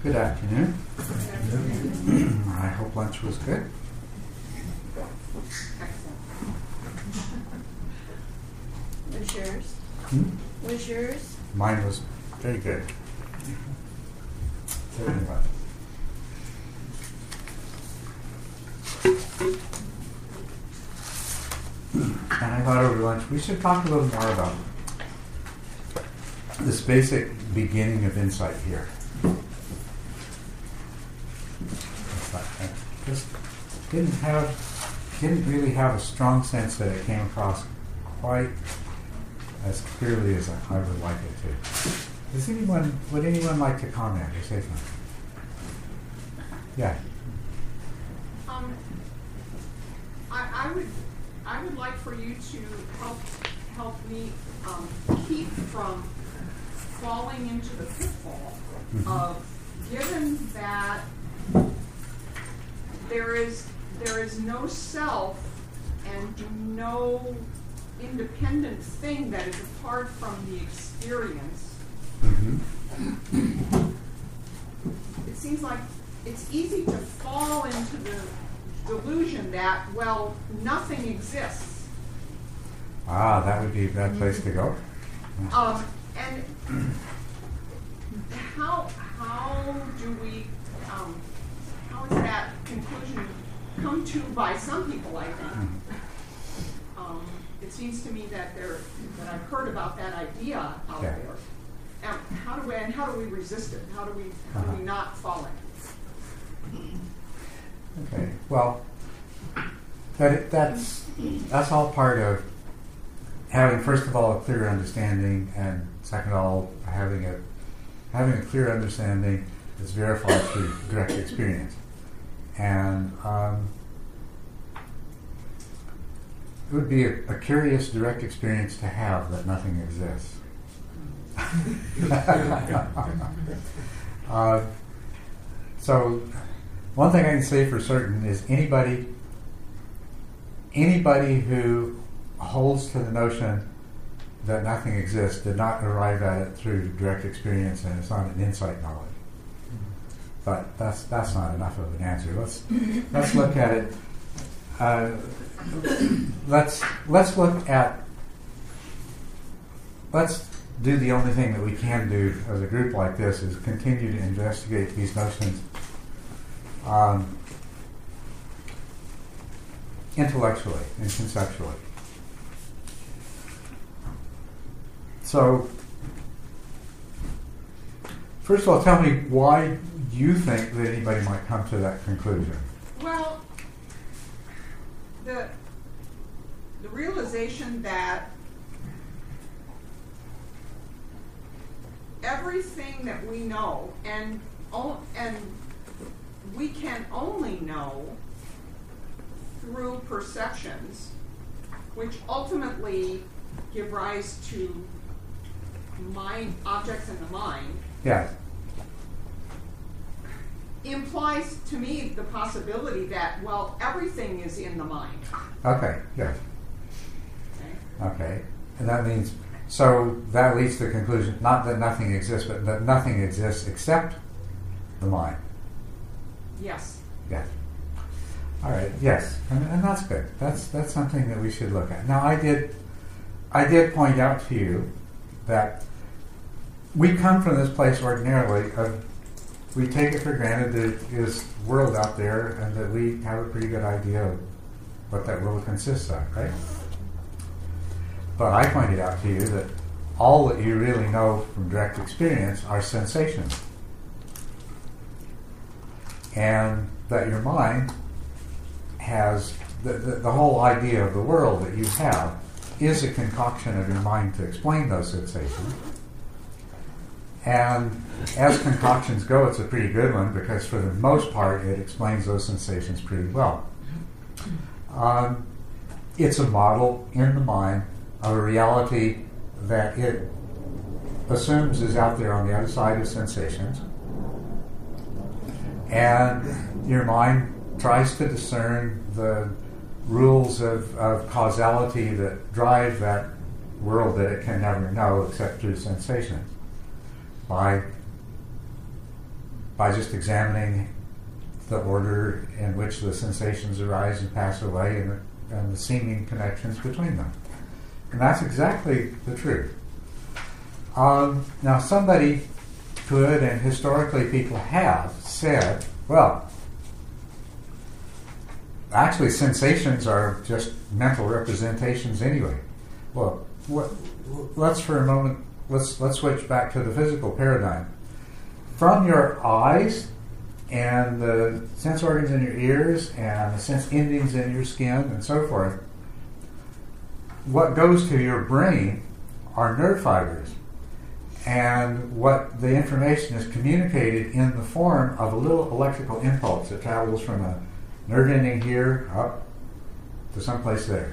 Good afternoon. I hope lunch was good. Was yours? Was yours? Mine was very good. Very well. And I thought over lunch we should talk a little more about this basic beginning of insight here. I just didn't really have a strong sense that it came across quite as clearly as I would like it to. Would anyone like to comment or say something? Yeah. I would like for you to help me keep from falling into the pitfall of, given that there is no self and no independent thing that is apart from the experience. It seems like it's easy to fall into the delusion that, well, nothing exists. That would be a bad place to go. And how do we how is that conclusion come to by some people? I think it seems to me that I've heard about that idea out there. How do we resist it? How do we not fall in? Okay. Well, that's all part of having, first of all, a clear understanding, and second of all, having a clear understanding is verified through direct experience. And it would be a curious direct experience to have that nothing exists. So one thing I can say for certain is anybody who holds to the notion that nothing exists did not arrive at it through direct experience, and it's not an insight knowledge. But that's not enough of an answer. Let's look at it. Let's do the only thing that we can do as a group like this, is continue to investigate these notions intellectually and conceptually. So, first of all, tell me why you think that anybody might come to that conclusion. Well, the realization that everything that we know, and we can only know through perceptions, which ultimately give rise to mind objects in the mind. Yes. Implies to me the possibility that, well, everything is in the mind. Okay, yes. Okay. And that means, so that leads to the conclusion, not that nothing exists, but that nothing exists except the mind. Yes. Yes. All right, yes. And that's good. That's something that we should look at. Now, I did point out to you that we come from this place ordinarily of, we take it for granted that there is a world out there and that we have a pretty good idea of what that world consists of, right? But I pointed out to you that all that you really know from direct experience are sensations. And that your mind has, the whole idea of the world that you have is a concoction of your mind to explain those sensations. And as concoctions go, it's a pretty good one, because for the most part it explains those sensations pretty well. It's a model in the mind of a reality that it assumes is out there on the other side of sensations. And your mind tries to discern the rules of causality that drive that world that it can never know except through sensations, by by just examining the order in which the sensations arise and pass away and the seeming connections between them. And that's exactly the truth. Now somebody could, and historically people have, said, well, actually sensations are just mental representations anyway. Well, let's for a moment, let's switch back to the physical paradigm. From your eyes and the sense organs in your ears and the sense endings in your skin and so forth, what goes to your brain are nerve fibers. And what the information is communicated in the form of a little electrical impulse that travels from a nerve ending here up to someplace there.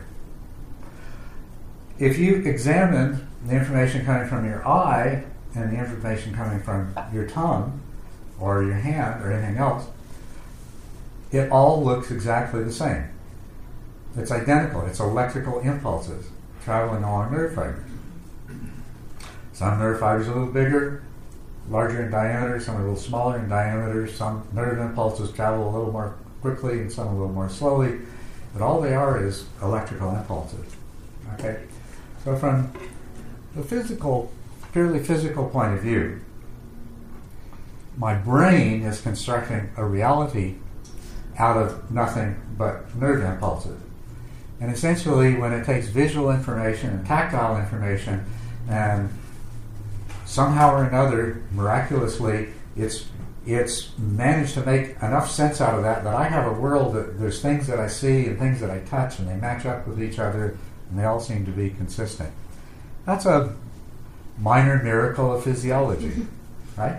If you examine the information coming from your eye and the information coming from your tongue or your hand or anything else, it all looks exactly the same. It's identical. It's electrical impulses traveling along nerve fibers. Some nerve fibers are a little bigger, larger in diameter, some are a little smaller in diameter, some nerve impulses travel a little more quickly and some a little more slowly, but all they are is electrical impulses. Okay? So from the purely physical point of view, my brain is constructing a reality out of nothing but nerve impulses. And essentially, when it takes visual information and tactile information, and somehow or another, miraculously, it's managed to make enough sense out of that I have a world that there's things that I see and things that I touch, and they match up with each other, and they all seem to be consistent. That's a minor miracle of physiology, right?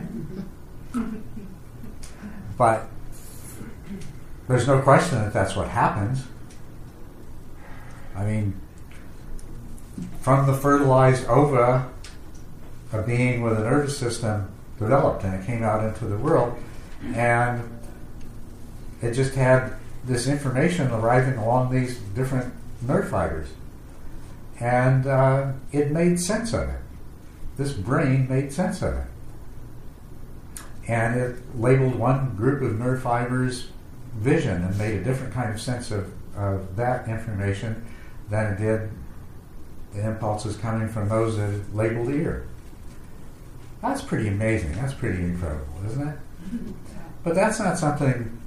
But there's no question that that's what happens. I mean, from the fertilized ova, a being with a nervous system developed, and it came out into the world, and it just had this information arriving along these different nerve fibers, and it made sense of it. This brain made sense of it, and it labeled one group of nerve fibers vision and made a different kind of sense of that information than it did the impulses coming from those that it labeled ear. That's pretty amazing. That's pretty incredible, isn't it? But that's not something.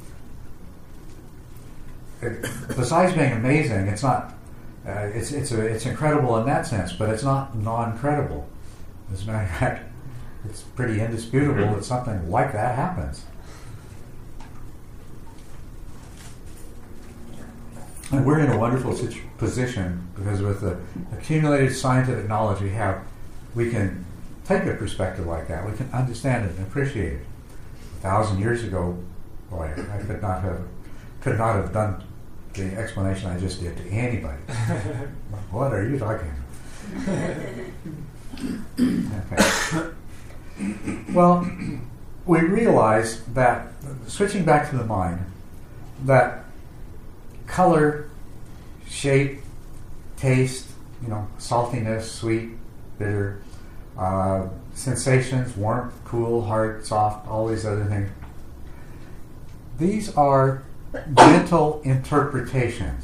Besides being amazing, it's not. It's incredible in that sense, but it's not non-credible. As a matter of fact, it's pretty indisputable that something like that happens. And we're in a wonderful position because with the accumulated scientific knowledge we have, we can take a perspective like that. We can understand it and appreciate it. 1,000 years ago, boy, I could not have done the explanation I just did to anybody. What are you talking about? Okay. Well, we realize that, switching back to the mind, that color, shape, taste, saltiness, sweet, bitter, sensations, warmth, cool, hard, soft, all these other things. These are mental interpretations.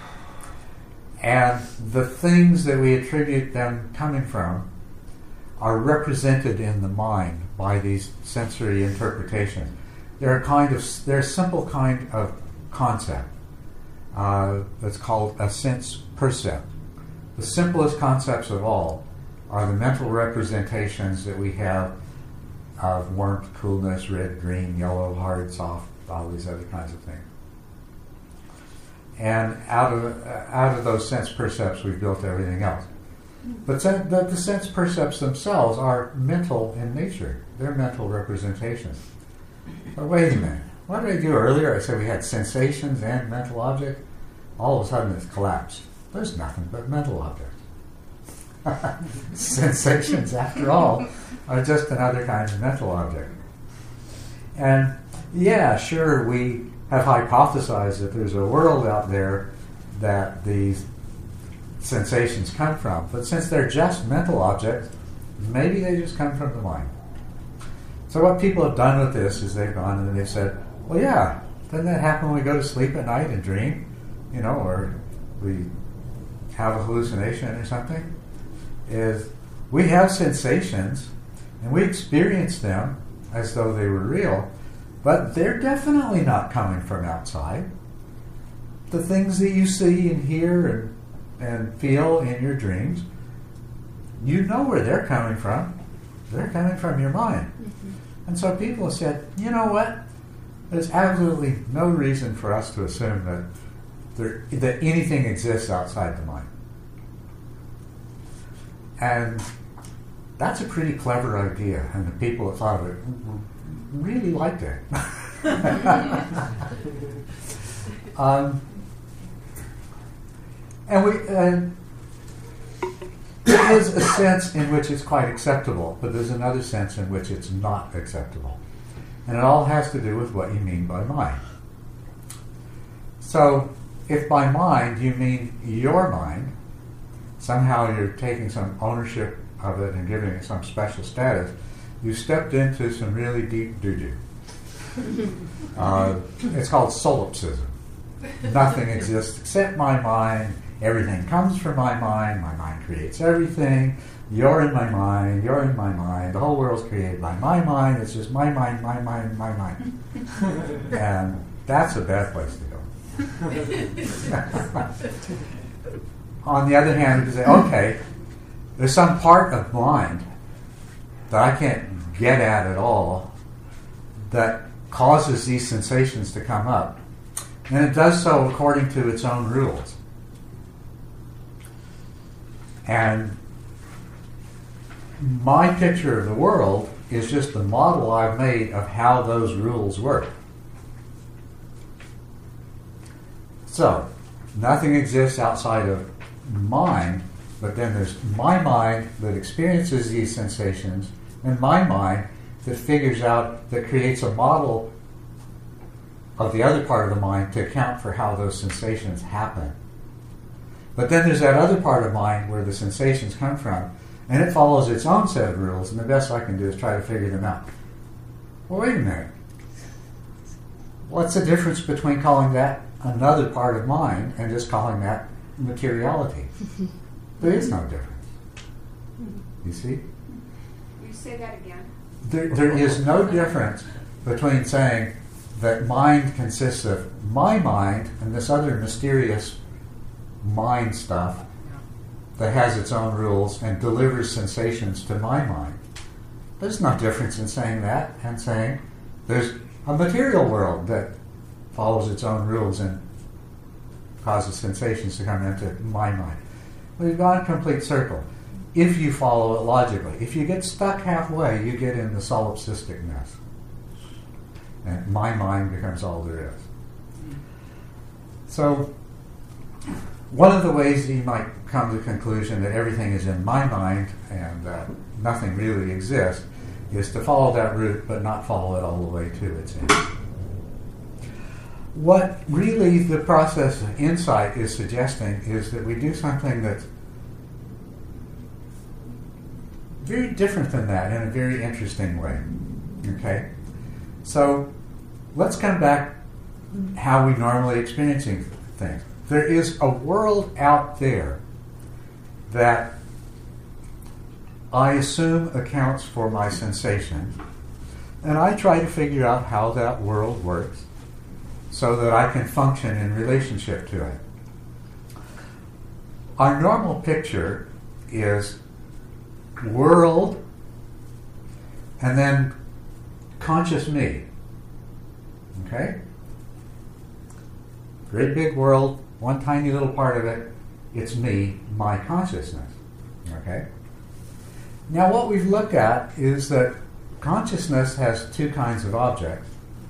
And the things that we attribute them coming from are represented in the mind by these sensory interpretations. They're a simple kind of concept that's called a sense percept. The simplest concepts of all are the mental representations that we have of warmth, coolness, red, green, yellow, hard, soft, all these other kinds of things. And out of those sense percepts, we've built everything else. But the sense percepts themselves are mental in nature. They're mental representations. But wait a minute. What did I do earlier? I said we had sensations and mental objects. All of a sudden it's collapsed. There's nothing but mental objects. Sensations, after all, are just another kind of mental object. And yeah, sure, we have hypothesized that there's a world out there that these sensations come from. But since they're just mental objects, maybe they just come from the mind. So what people have done with this is they've gone and they've said, well, yeah, doesn't that happen when we go to sleep at night and dream? You know, or we have a hallucination or something? Is we have sensations and we experience them as though they were real, but they're definitely not coming from outside. The things that you see and hear and feel in your dreams, you know where they're coming from. They're coming from your mind. And so people have said, you know what? There's absolutely no reason for us to assume that anything exists outside the mind. And that's a pretty clever idea, and the people that thought of it really liked it. And there is a sense in which it's quite acceptable, but there's another sense in which it's not acceptable. And it all has to do with what you mean by mind. So, if by mind you mean your mind, somehow you're taking some ownership of it and giving it some special status, you stepped into some really deep doo-doo. It's called solipsism. Nothing exists except my mind. Everything comes from my mind creates everything, you're in my mind, the whole world's created by my mind, it's just my mind. And that's a bad place to go. On the other hand, you say, okay, there's some part of mind that I can't get at all that causes these sensations to come up. And it does so according to its own rules. And my picture of the world is just the model I've made of how those rules work. So, nothing exists outside of mind, but then there's my mind that experiences these sensations, and my mind that figures out, that creates a model of the other part of the mind to account for how those sensations happen. But then there's that other part of mind where the sensations come from, and it follows its own set of rules, and the best I can do is try to figure them out. Well, wait a minute. What's the difference between calling that another part of mind and just calling that materiality? There is no difference. You see? Will you say that again? There is no difference between saying that mind consists of my mind and this other mysterious mind stuff that has its own rules and delivers sensations to my mind. There's no difference in saying that and saying there's a material world that follows its own rules and causes sensations to come into my mind. We've gone a complete circle. If you follow it logically. If you get stuck halfway, you get in the solipsistic mess. And my mind becomes all there is. So, one of the ways that you might come to the conclusion that everything is in my mind and nothing really exists is to follow that route but not follow it all the way to its end. What really the process of insight is suggesting is that we do something that's very different than that in a very interesting way. Okay? So, let's come back how we normally experiencing things. There is a world out there that I assume accounts for my sensations, and I try to figure out how that world works so that I can function in relationship to it. Our normal picture is world and then conscious me. Okay? Great big world, one tiny little part of it, it's me, my consciousness. Okay? Now what we've looked at is that consciousness has two kinds of objects,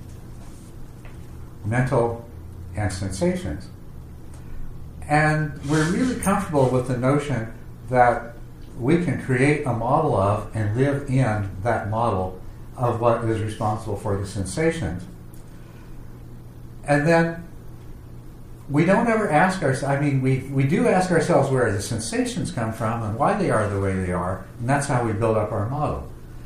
mental and sensations. And we're really comfortable with the notion that we can create a model of and live in that model of what is responsible for the sensations. And then we don't ever ask ourselves, we do ask ourselves where the sensations come from and why they are the way they are, and that's how we build up our model.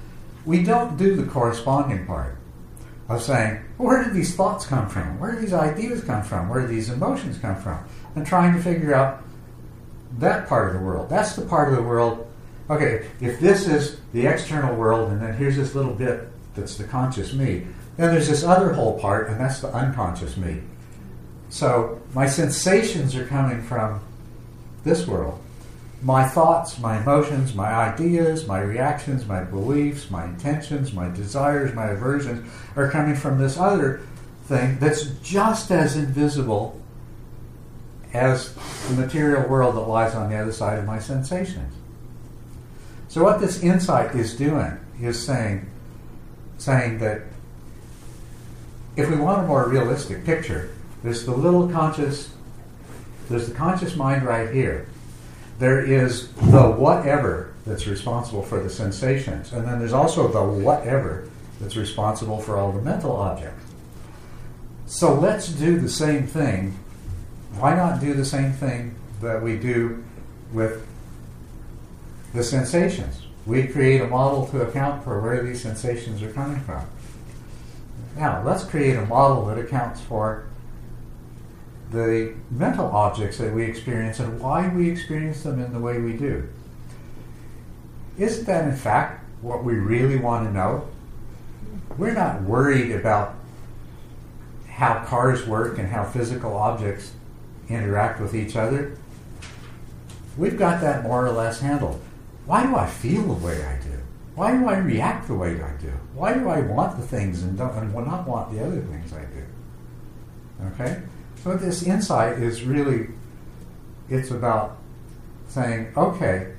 we don't do the corresponding part of saying, where did these thoughts come from? Where do these ideas come from? Where do these emotions come from? And trying to figure out that part of the world. That's the part of the world. Okay, if this is the external world, and then here's this little bit that's the conscious me, then there's this other whole part, and that's the unconscious me. So my sensations are coming from this world. My thoughts, my emotions, my ideas, my reactions, my beliefs, my intentions, my desires, my aversions are coming from this other thing that's just as invisible as the material world that lies on the other side of my sensations. So what this insight is doing is saying that if we want a more realistic picture, there's the conscious mind right here. There is the whatever that's responsible for the sensations, and then there's also the whatever that's responsible for all the mental objects. So let's do the same thing. Why not do the same thing that we do with the sensations? We create a model to account for where these sensations are coming from. Now, let's create a model that accounts for the mental objects that we experience and why we experience them in the way we do. Isn't that, in fact, what we really want to know? We're not worried about how cars work and how physical objects interact with each other. We've got that more or less handled. Why do I feel the way I do? Why do I react the way I do? Why do I want the things and not want the other things I do? Okay? So this insight is really, it's about saying, okay,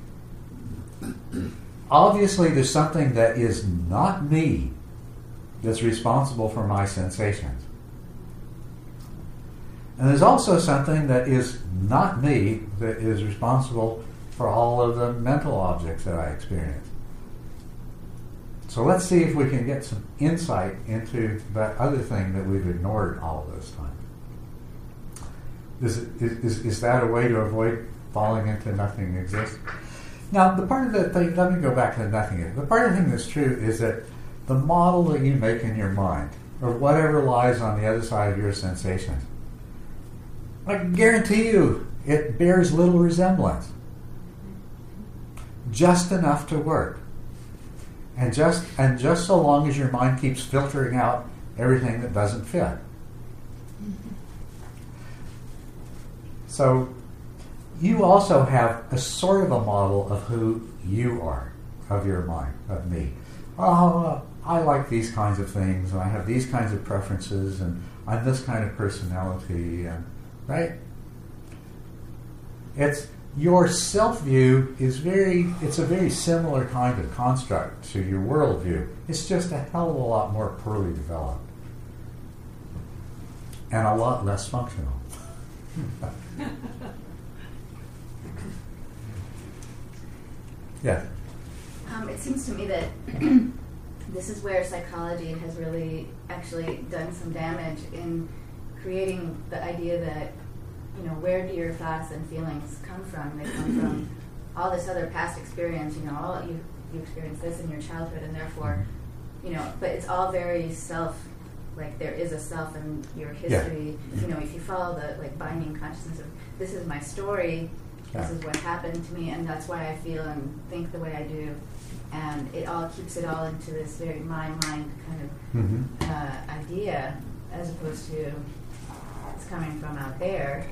obviously there's something that is not me that's responsible for my sensations. And there's also something that is not me that is responsible for all of the mental objects that I experience. So let's see if we can get some insight into that other thing that we've ignored all of this time. Is that a way to avoid falling into nothing exists? Now, the part of the thing, let me go back to nothing. The part of the thing that's true is that the model that you make in your mind, or whatever lies on the other side of your sensations, I guarantee you it bears little resemblance. Just enough to work. And just so long as your mind keeps filtering out everything that doesn't fit. So you also have a sort of a model of who you are, of your mind, of me. Oh, I like these kinds of things, and I have these kinds of preferences, and I'm this kind of personality, and right? It's your self-view it's a very similar kind of construct to your worldview. It's just a hell of a lot more poorly developed. And a lot less functional. Yes. It seems to me that this is where psychology has really actually done some damage in creating the idea that, where do your thoughts and feelings come from? They come from all this other past experience, you experienced this in your childhood, and therefore, but it's all very like there is a self in your history. Yeah. If you follow the binding consciousness of this is my story, this is what happened to me, and that's why I feel and think the way I do, and it all keeps it all into this very mind kind of idea, as opposed to it's coming from out there,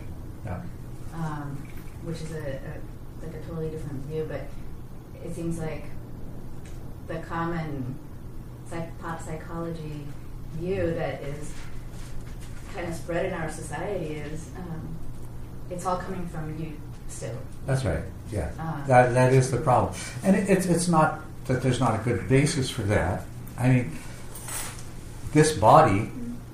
which is a totally different view. But it seems like the common pop psychology view that is kind of spread in our society is it's all coming from you still. That's right. Yeah, that is the problem, and it's not that there's not a good basis for that. I mean, this body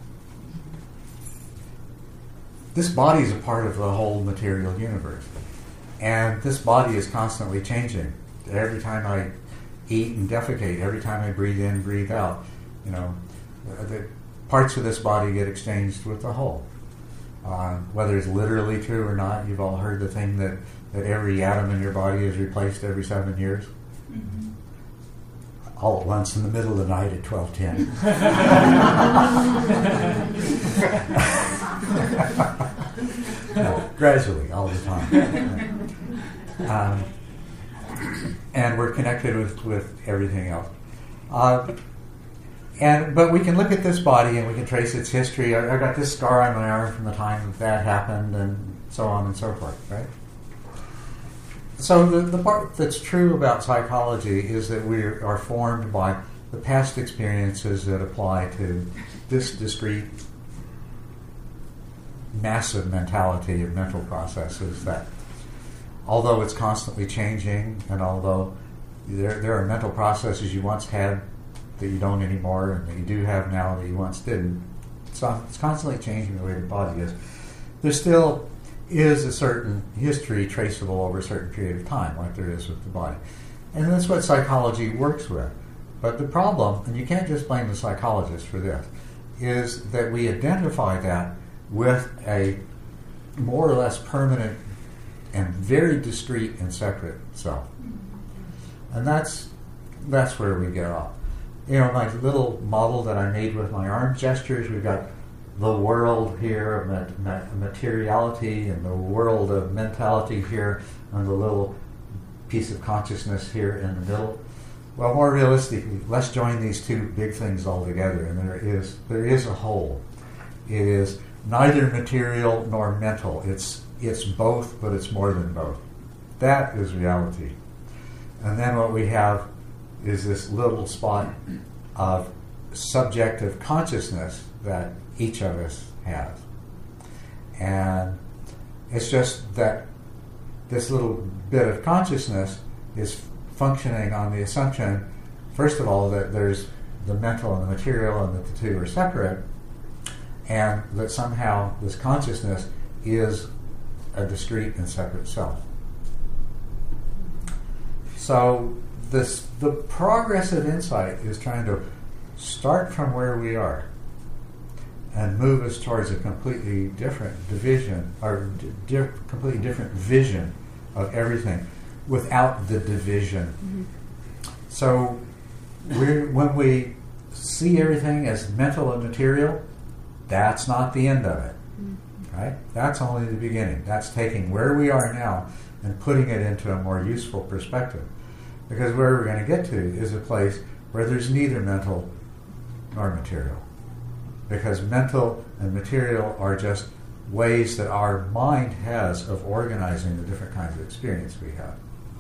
is a part of the whole material universe, and this body is constantly changing. Every time I eat and defecate, every time I breathe in, breathe out, the parts of this body get exchanged with the whole. Whether it's literally true or not, you've all heard the thing that every atom in your body is replaced every 7 years. Mm-hmm. all at once in the middle of the night at 12:10. No, gradually, all the time. And we're connected with everything else. But we can look at this body and we can trace its history. I got this scar on my arm from the time that happened, and so on and so forth, right? So the part that's true about psychology is that we are formed by the past experiences that apply to this discrete, massive mentality of mental processes that, although it's constantly changing, and although there are mental processes you once had that you don't anymore, and that you do have now that you once didn't, so it's constantly changing the way the body is. There still is a certain history traceable over a certain period of time, like there is with the body. And that's what psychology works with. But the problem, and you can't just blame the psychologist for this, is that we identify that with a more or less permanent and very discrete and separate self. And that's where we get off. You know, my little model that I made with my arm gestures, we've got the world here of materiality and the world of mentality here, and the little piece of consciousness here in the middle. Well, more realistically, let's join these two big things all together, and there is a whole. It is neither material nor mental. It's both, but it's more than both. That is reality. And then what we have is this little spot of subjective consciousness that each of us has. And it's just that this little bit of consciousness is functioning on the assumption, first of all, that there's the mental and the material and that the two are separate, and that somehow this consciousness is a discrete and separate self. So the progress of insight is trying to start from where we are and move us towards a completely different division, or completely different vision of everything without the division. Mm-hmm. So when we see everything as mental and material, that's not the end of it. Mm-hmm. Right? That's only the beginning. That's taking where we are now and putting it into a more useful perspective. Because where we're going to get to is a place where there's neither mental nor material. Because mental and material are just ways that our mind has of organizing the different kinds of experience we have.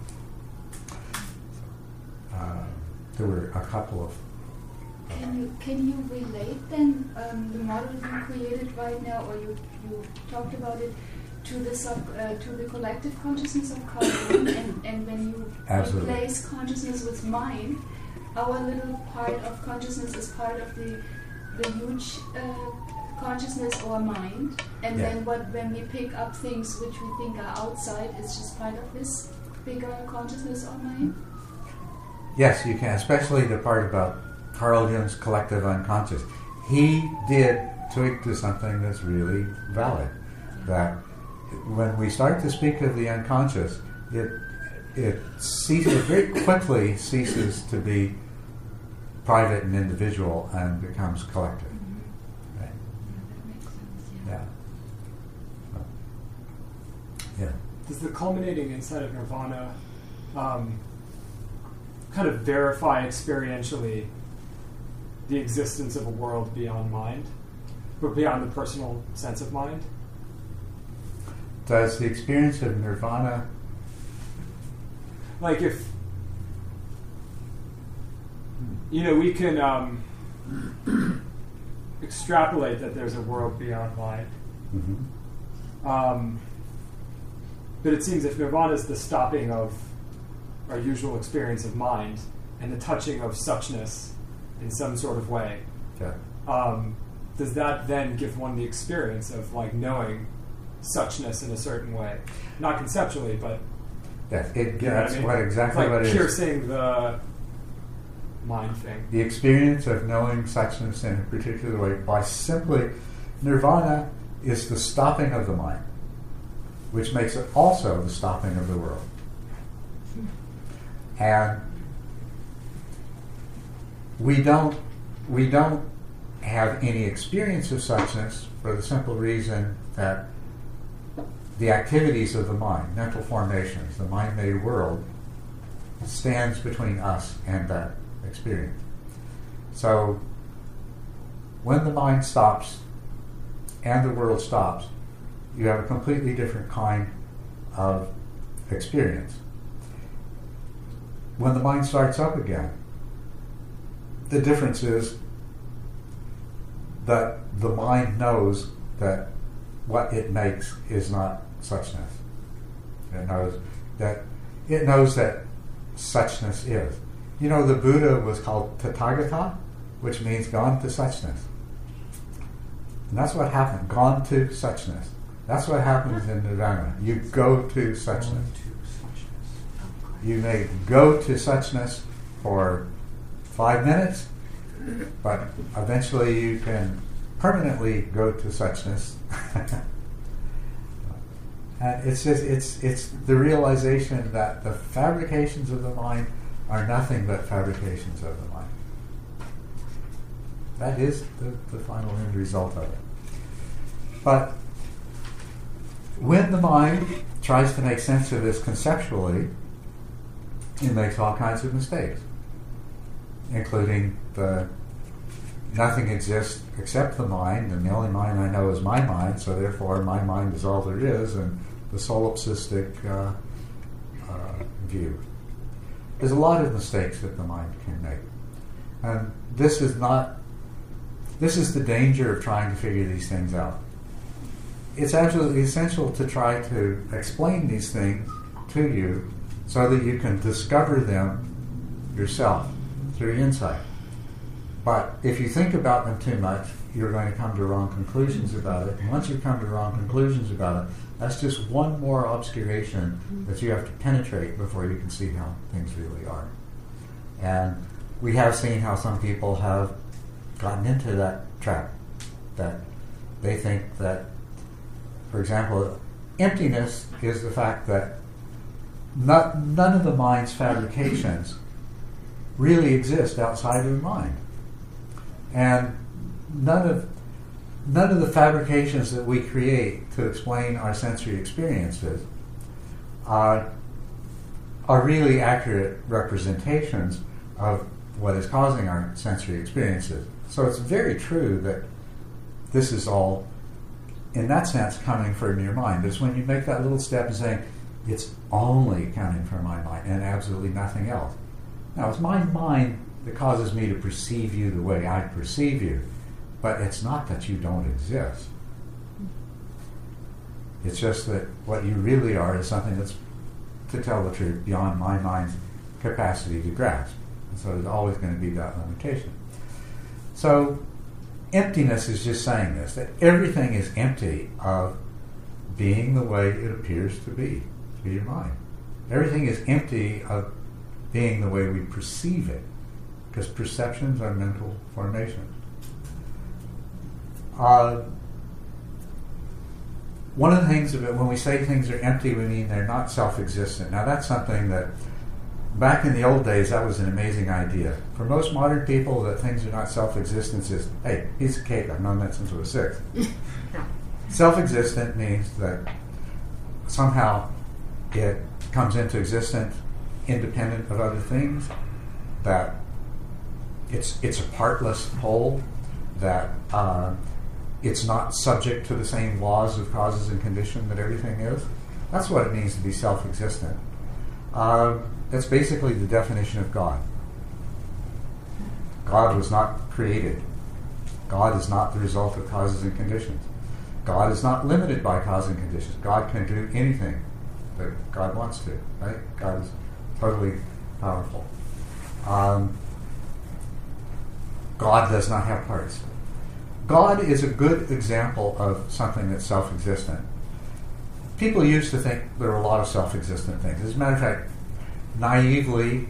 There were a couple of... Can you relate then the model you created right now, or you talked about it, to the collective consciousness of Carl Jung, and when you Absolutely. Replace consciousness with mind, our little part of consciousness is part of the huge consciousness or mind, and then when we pick up things which we think are outside, it's just part of this bigger consciousness or mind? Yes, you can, especially the part about Carl Jung's collective unconscious. He did tweak to something that's really valid, that when we start to speak of the unconscious, it very quickly ceases to be private and individual and becomes collective. Mm-hmm. Right? That makes sense. Yeah. Yeah. Does the culminating insight of nirvana kind of verify experientially the existence of a world beyond mind, but beyond the personal sense of mind? Does the experience of nirvana... Like if, we can extrapolate that there's a world beyond mind. Mm-hmm. But it seems if nirvana is the stopping of our usual experience of mind and the touching of suchness in some sort of way, does that then give one the experience of like knowing suchness in a certain way? Not conceptually, but yes, that's exactly like what it is. Piercing the mind thing. The experience of knowing suchness in a particular way by simply... Nirvana is the stopping of the mind, which makes it also the stopping of the world. And we don't have any experience of suchness for the simple reason that the activities of the mind, mental formations, the mind-made world, stands between us and that experience. So when the mind stops and the world stops, you have a completely different kind of experience. When the mind starts up again, the difference is that the mind knows that what it makes is not suchness. It knows that suchness is. You know, the Buddha was called Tathagata, which means gone to suchness. And that's what happened, gone to suchness. That's what happens in Nirvana. You go to suchness. You may go to suchness for 5 minutes, but eventually you can permanently go to suchness. And it's the realization that the fabrications of the mind are nothing but fabrications of the mind. That is the final end result of it. But when the mind tries to make sense of this conceptually, it makes all kinds of mistakes, including the nothing exists except the mind, and the only mind I know is my mind, so therefore my mind is all there is, and the solipsistic view. There's a lot of mistakes that the mind can make. And this is the danger of trying to figure these things out. It's absolutely essential to try to explain these things to you so that you can discover them yourself through insight. But if you think about them too much, you're going to come to wrong conclusions about it. And once you come to wrong conclusions about it, that's just one more obscuration that you have to penetrate before you can see how things really are. And we have seen how some people have gotten into that trap, that they think that, for example, emptiness is the fact that none of the mind's fabrications really exist outside of the mind. And none of the fabrications that we create to explain our sensory experiences are really accurate representations of what is causing our sensory experiences. So it's very true that this is all, in that sense, coming from your mind. It's when you make that little step and saying, it's only coming from my mind and absolutely nothing else. Now, it's my mind that causes me to perceive you the way I perceive you, but it's not that you don't exist. It's just that what you really are is something that's, to tell the truth, beyond my mind's capacity to grasp. And so there's always going to be that limitation. So emptiness is just saying this, that everything is empty of being the way it appears to be your mind. Everything is empty of being the way we perceive it, because perceptions are mental formations. One of the things about when we say things are empty, we mean they're not self-existent. Now that's something that, back in the old days, that was an amazing idea. For most modern people, that things are not self-existent is, hey, piece of cake, I've known that since I was 6. Self-existent means that somehow it comes into existence independent of other things, that it's a partless whole, that it's not subject to the same laws of causes and condition that everything is. That's what it means to be self-existent. That's basically the definition of God. God was not created. God is not the result of causes and conditions. God is not limited by causes and conditions. God can do anything that God wants to, right? God is totally powerful. God does not have parts. God is a good example of something that's self-existent. People used to think there were a lot of self-existent things. As a matter of fact, naively,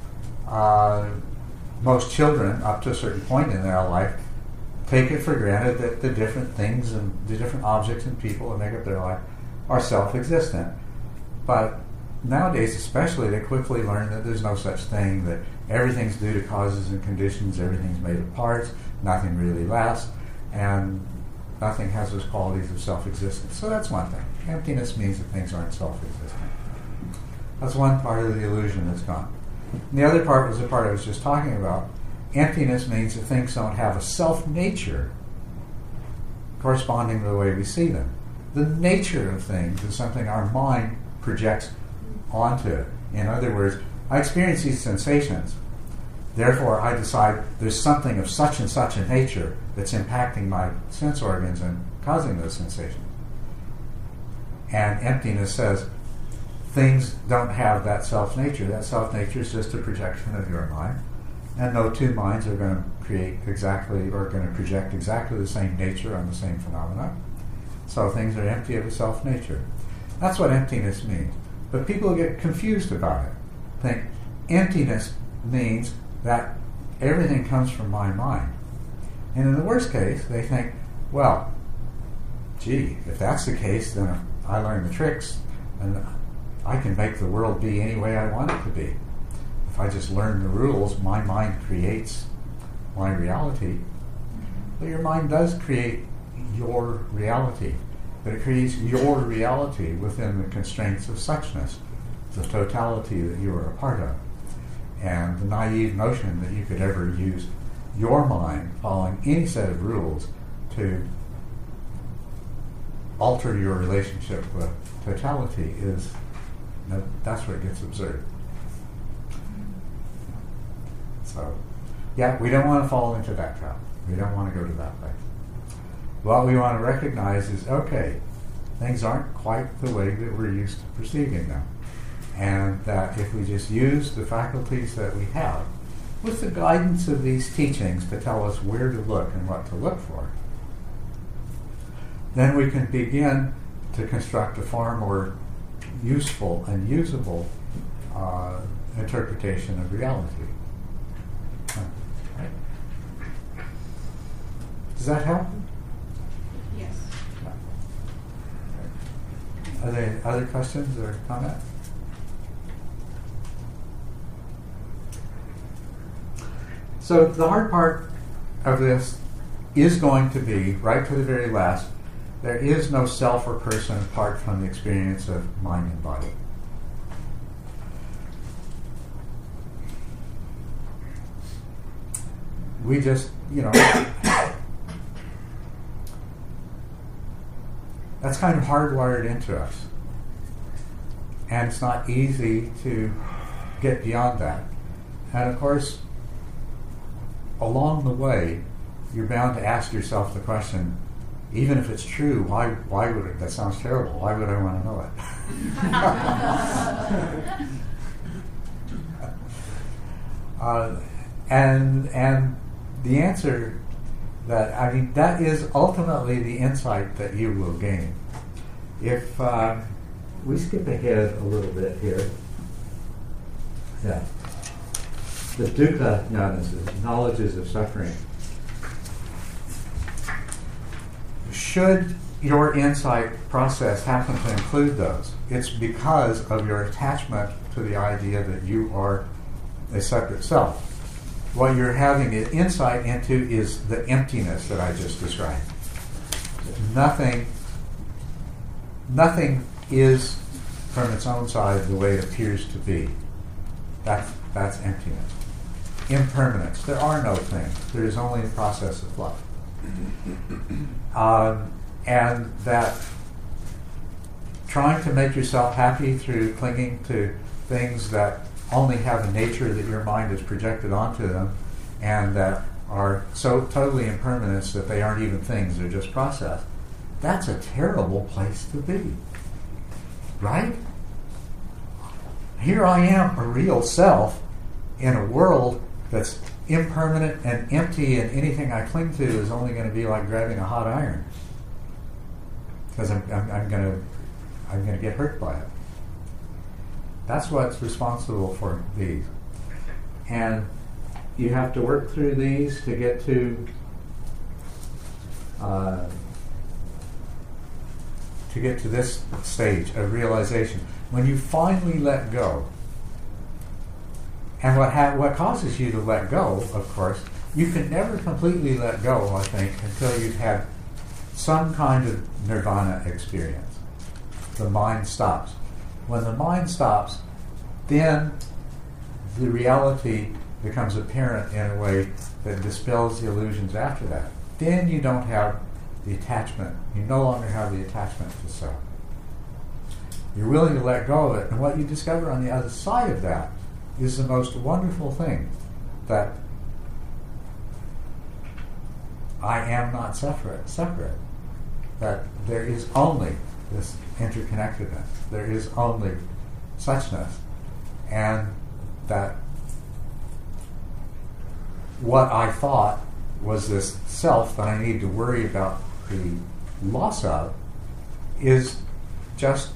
most children, up to a certain point in their life, take it for granted that the different things and the different objects and people that make up their life are self-existent. But nowadays especially, they quickly learn that there's no such thing, that everything's due to causes and conditions, everything's made of parts, nothing really lasts, and nothing has those qualities of self-existence. So that's one thing. Emptiness means that things aren't self-existent. That's one part of the illusion that's gone. And the other part was the part I was just talking about. Emptiness means that things don't have a self-nature corresponding to the way we see them. The nature of things is something our mind projects onto it. In other words, I experience these sensations, therefore I decide there's something of such and such a nature that's impacting my sense organs and causing those sensations. And emptiness says things don't have that self-nature. That self-nature is just a projection of your mind. And no two minds are going to project exactly the same nature on the same phenomena. So things are empty of a self-nature. That's what emptiness means. But people get confused about it. Think emptiness means that everything comes from my mind. And in the worst case, they think, well, gee, if that's the case, then if I learn the tricks, and I can make the world be any way I want it to be. If I just learn the rules, my mind creates my reality. But your mind does create your reality. But it creates your reality within the constraints of suchness, the totality that you are a part of. And the naive notion that you could ever use your mind following any set of rules to alter your relationship with totality is, that's where it gets absurd. So, yeah, we don't want to fall into that trap. We don't want to go to that place. What we want to recognize is, okay, things aren't quite the way that we're used to perceiving them. And that if we just use the faculties that we have, with the guidance of these teachings to tell us where to look and what to look for, then we can begin to construct a far more useful and usable interpretation of reality. Right? Does that help? Yes. Are there other questions or comments? So the hard part of this is going to be, right to the very last, there is no self or person apart from the experience of mind and body. We just, that's kind of hardwired into us. And it's not easy to get beyond that. And of course, along the way, you're bound to ask yourself the question, even if it's true, why would it? That sounds terrible. Why would I want to know it? And the answer that is ultimately the insight that you will gain. If we skip ahead a little bit here, yeah. The dukkha jnanas, knowledges of suffering. Should your insight process happen to include those, it's because of your attachment to the idea that you are a separate self. What you're having an insight into is the emptiness that I just described. Nothing is from its own side the way it appears to be. That's emptiness. Impermanence. There are no things. There is only a process of life. And that trying to make yourself happy through clinging to things that only have a nature that your mind has projected onto them and that are so totally impermanent that they aren't even things, they're just process. That's a terrible place to be. Right? Here I am, a real self, in a world that's impermanent and empty, and anything I cling to is only going to be like grabbing a hot iron, because I'm going to get hurt by it. That's what's responsible for these, and you have to work through these to get to to get to this stage of realization. When you finally let go, and what causes you to let go, of course, you can never completely let go, I think, until you've had some kind of nirvana experience. The mind stops. When the mind stops, then the reality becomes apparent in a way that dispels the illusions after that. Then you don't have the attachment. You no longer have the attachment to self. You're willing to let go of it, and what you discover on the other side of that is the most wonderful thing, that I am not separate. That there is only this interconnectedness. There is only suchness. And that what I thought was this self that I need to worry about the loss of is just,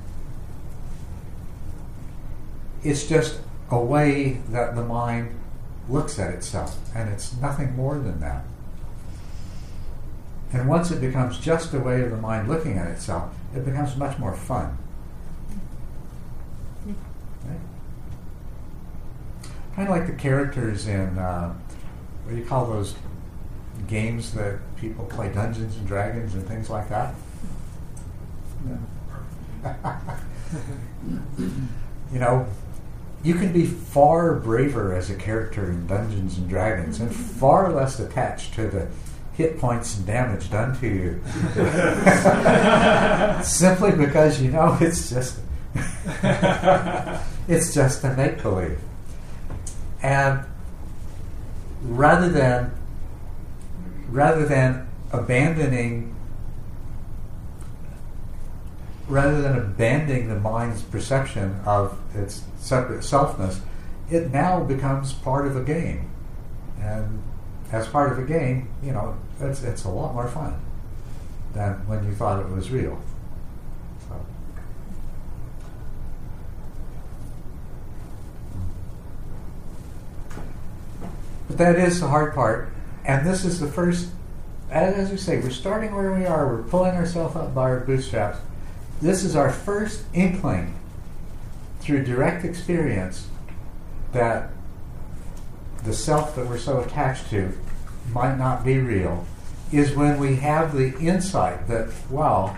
it's just a way that the mind looks at itself, and it's nothing more than that. And once it becomes just a way of the mind looking at itself, it becomes much more fun. Right? Kind of like the characters in, what do you call those games that people play, Dungeons and Dragons and things like that? You know, you can be far braver as a character in Dungeons and Dragons and far less attached to the hit points and damage done to you. Simply because you know it's just it's just a make-believe. And rather than abandoning the mind's perception of its separate selfness, it now becomes part of a game. And as part of a game, you know, it's a lot more fun than when you thought it was real. So. But that is the hard part, and this is the first, as we say, we're starting where we are, we're pulling ourselves up by our bootstraps. This is our first inkling through direct experience that the self that we're so attached to might not be real, is when we have the insight that, wow,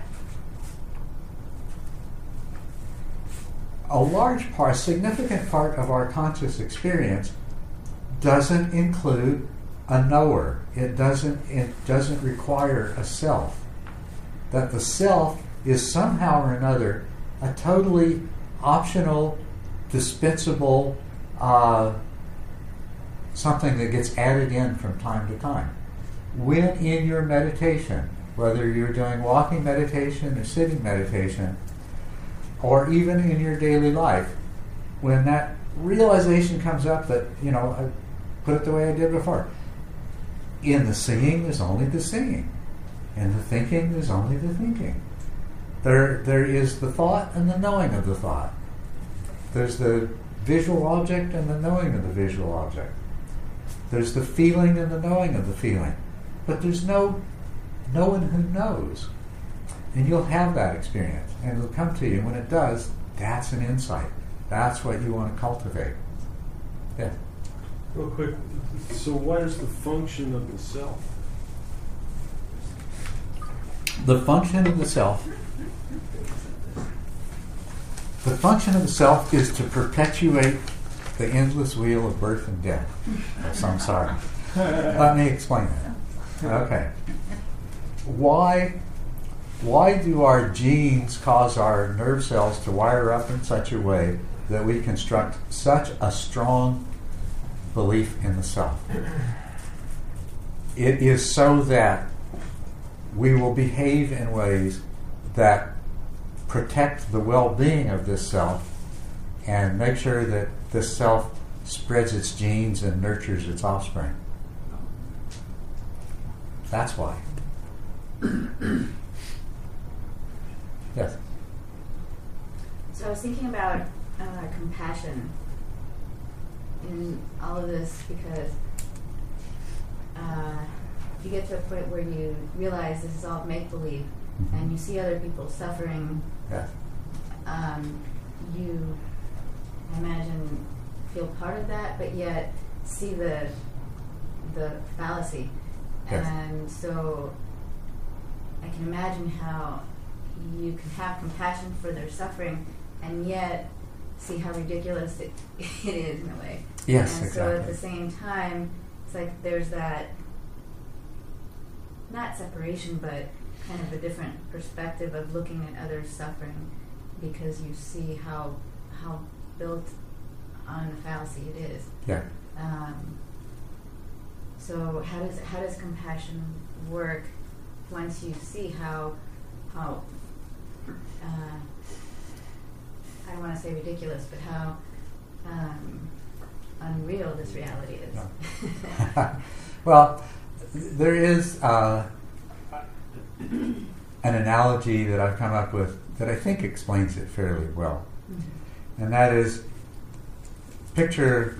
a significant part of our conscious experience doesn't include a knower. It doesn't require a self. That the self is somehow or another a totally optional, dispensable something that gets added in from time to time. When in your meditation, whether you're doing walking meditation or sitting meditation, or even in your daily life, when that realization comes up that, you know, I put it the way I did before, in the seeing there's only the seeing, in the thinking there's only the thinking. There is the thought and the knowing of the thought. There's the visual object and the knowing of the visual object. There's the feeling and the knowing of the feeling. But there's no one who knows. And you'll have that experience, and it'll come to you. When it does, that's an insight. That's what you want to cultivate. Yeah. Real quick, so what is the function of the self? The function of the self. The function of the self is to perpetuate the endless wheel of birth and death of samsara. Let me explain that. Okay. Why do our genes cause our nerve cells to wire up in such a way that we construct such a strong belief in the self? It is so that we will behave in ways that protect the well-being of this self and make sure that this self spreads its genes and nurtures its offspring. That's why. Yes? So I was thinking about compassion in all of this, because you get to a point where you realize this is all make-believe, and you see other people suffering, Yes. You, I imagine, feel part of that, but yet see the fallacy. Yes. And so I can imagine how you can have compassion for their suffering and yet see how ridiculous it is in a way. Yes, and exactly. so at the same time, it's like there's that, not separation, but kind of a different perspective of looking at others' suffering, because you see how built on the fallacy it is. Yeah. So how does compassion work once you see how I don't want to say ridiculous, but how unreal this reality is? Yeah. Well, there is an analogy that I've come up with that I think explains it fairly well. Mm-hmm. And that is, picture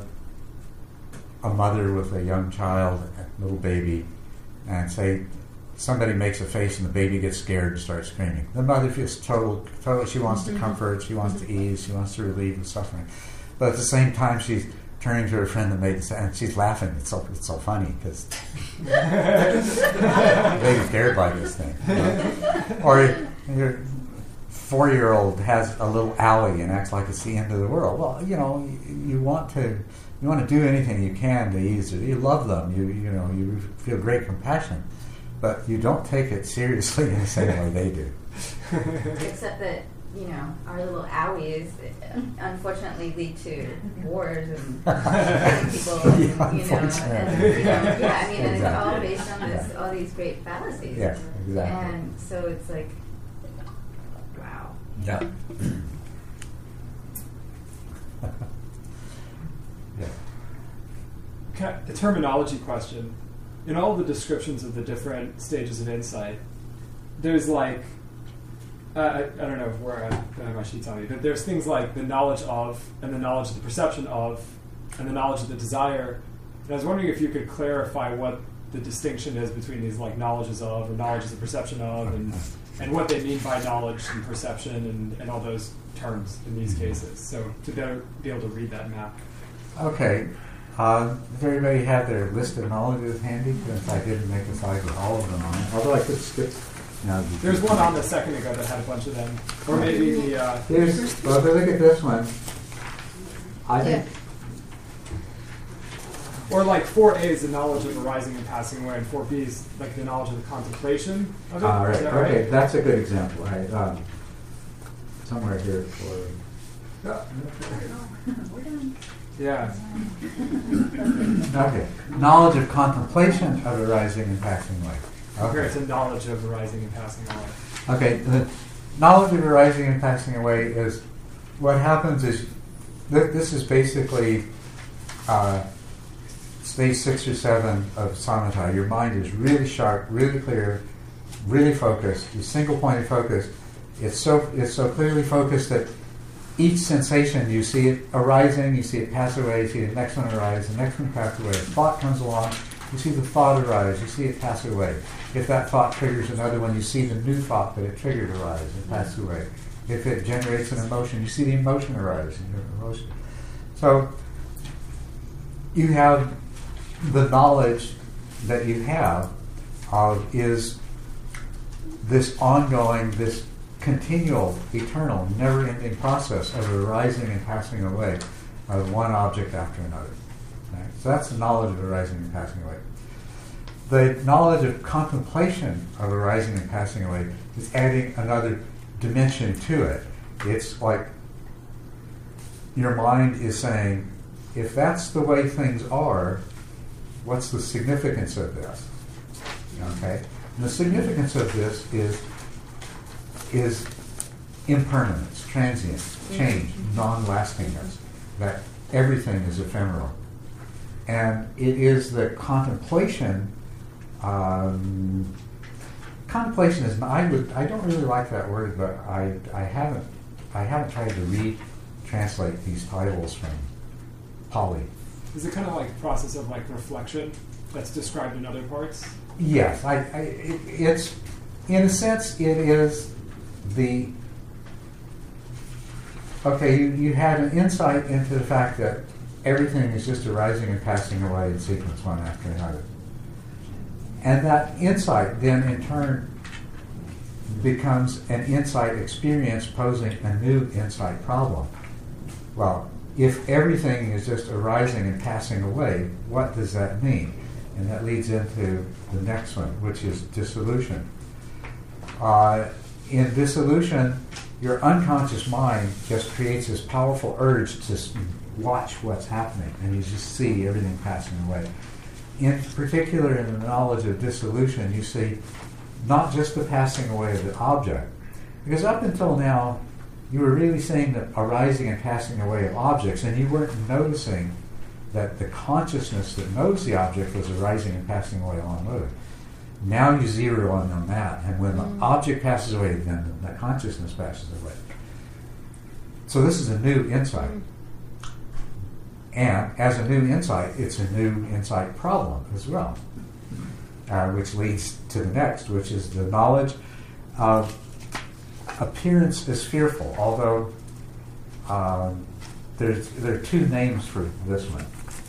a mother with a young child, a little baby, and say somebody makes a face and the baby gets scared and starts screaming. The mother feels total she wants to comfort, she wants to ease, she wants to relieve the suffering. But at the same time, she's turning to her friend that made the and she's laughing. It's so funny because the baby's scared by this thing. You know? Or your 4-year-old has a little owie and acts like it's the end of the world. Well, you know, you want to do anything you can to ease it. You love them. You feel great compassion, but you don't take it seriously in the same way they do. Except that, our little owies unfortunately lead to wars and killing people, and it's all based on all these great fallacies. Yeah, exactly. And so it's like, wow. Yeah. Yeah. A terminology question. In all the descriptions of the different stages of insight, there's like, I don't know where I have my sheets on me, but there's things like the knowledge of, and the knowledge of the perception of, and the knowledge of the desire. And I was wondering if you could clarify what the distinction is between these like knowledges of, or knowledges of perception of, and what they mean by knowledge and perception and all those terms in these cases. So to better be able to read that map. Okay. Does everybody have their list of knowledges handy? Since I didn't make a slide with all of them on it. Although I could skip. There's one on a second ago that had a bunch of them. Or maybe the... If you look at this one, I think... Or like 4A is the knowledge of arising and passing away, and 4B is like the knowledge of the contemplation of it. Right. Is that Okay, right? that's a good example. Right? Somewhere here for... We're done. Yeah. Okay. Knowledge of contemplation of arising and passing away. Okay, it's a knowledge of arising and passing away. Okay, the knowledge of arising and passing away is what happens is this is basically stage 6 or 7 of samatha. Your mind is really sharp, really clear, really focused. Your single pointed focus. It's so clearly focused that each sensation, you see it arising, you see it pass away, you see the next one arise, the next one pass away. A thought comes along, you see the thought arise, you see it pass away. If that thought triggers another one, you see the new thought that it triggered arise and pass away. If it generates an emotion, you see the emotion arise and your emotion. So you have the knowledge that you have of is this ongoing, this continual, eternal, never-ending process of arising and passing away of one object after another. Right? So that's the knowledge of arising and passing away. The knowledge of contemplation of arising and passing away is adding another dimension to it. It's like your mind is saying, if that's the way things are, what's the significance of this? Okay? And the significance of this is impermanence, transience, change, non-lastingness, that everything is ephemeral. And it is the contemplation. Contemplation is. I don't really like that word, but I haven't tried to translate these titles from Pali. Is it kind of like a process of like reflection that's described in other parts? Yes, in a sense, it is the... Okay, you had an insight into the fact that everything is just arising and passing away in sequence one after another. And that insight then in turn becomes an insight experience posing a new insight problem. Well, if everything is just arising and passing away, what does that mean? And that leads into the next one, which is dissolution. In dissolution, your unconscious mind just creates this powerful urge to watch what's happening, and you just see everything passing away. In particular, in the knowledge of dissolution, you see not just the passing away of the object, because up until now, you were really seeing the arising and passing away of objects, and you weren't noticing that the consciousness that knows the object was arising and passing away along with it. Now you zero in on that, and when the object passes away, then the consciousness passes away. So this is a new insight. And as a new insight, it's a new insight problem as well, which leads to the next, which is the knowledge of appearance is fearful, although there are two names for this one.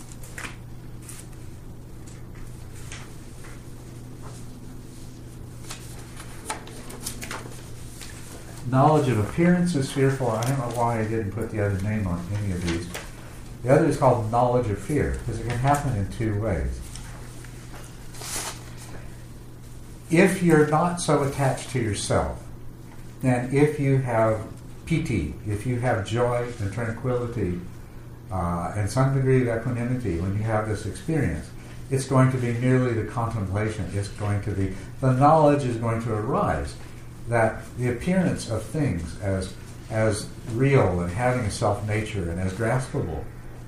Knowledge of appearance is fearful. I don't know why I didn't put the other name on any of these. The other is called knowledge of fear, because it can happen in two ways. If you're not so attached to yourself, then if you have piti, if you have joy and tranquility, and some degree of equanimity when you have this experience, it's going to be merely the contemplation. It's going to be, the knowledge is going to arise that the appearance of things as real and having a self-nature and as graspable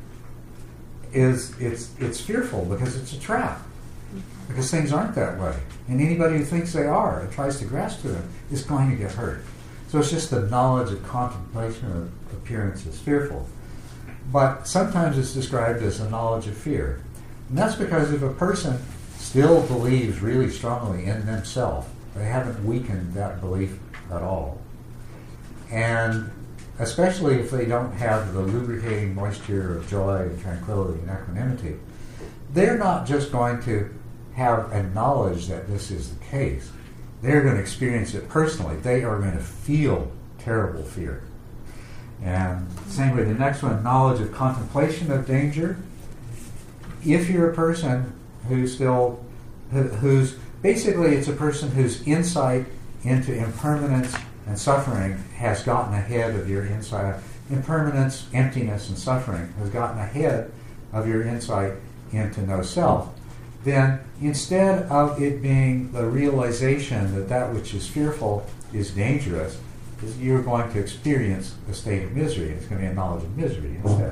it's fearful, because it's a trap. Because things aren't that way. And anybody who thinks they are and tries to grasp to them is going to get hurt. So it's just the knowledge of contemplation of appearance is fearful. But sometimes it's described as a knowledge of fear. And that's because if a person still believes really strongly in themselves, they haven't weakened that belief at all. And especially if they don't have the lubricating moisture of joy and tranquility and equanimity, they're not just going to have a knowledge that this is the case. They're going to experience it personally. They are going to feel terrible fear. And same way, the next one, knowledge of contemplation of danger. If you're a person who's basically it's a person whose insight into impermanence and suffering has gotten ahead of your insight. Impermanence, emptiness, and suffering has gotten ahead of your insight into no self. Then instead of it being the realization that that which is fearful is dangerous, you're going to experience a state of misery. It's going to be a knowledge of misery instead.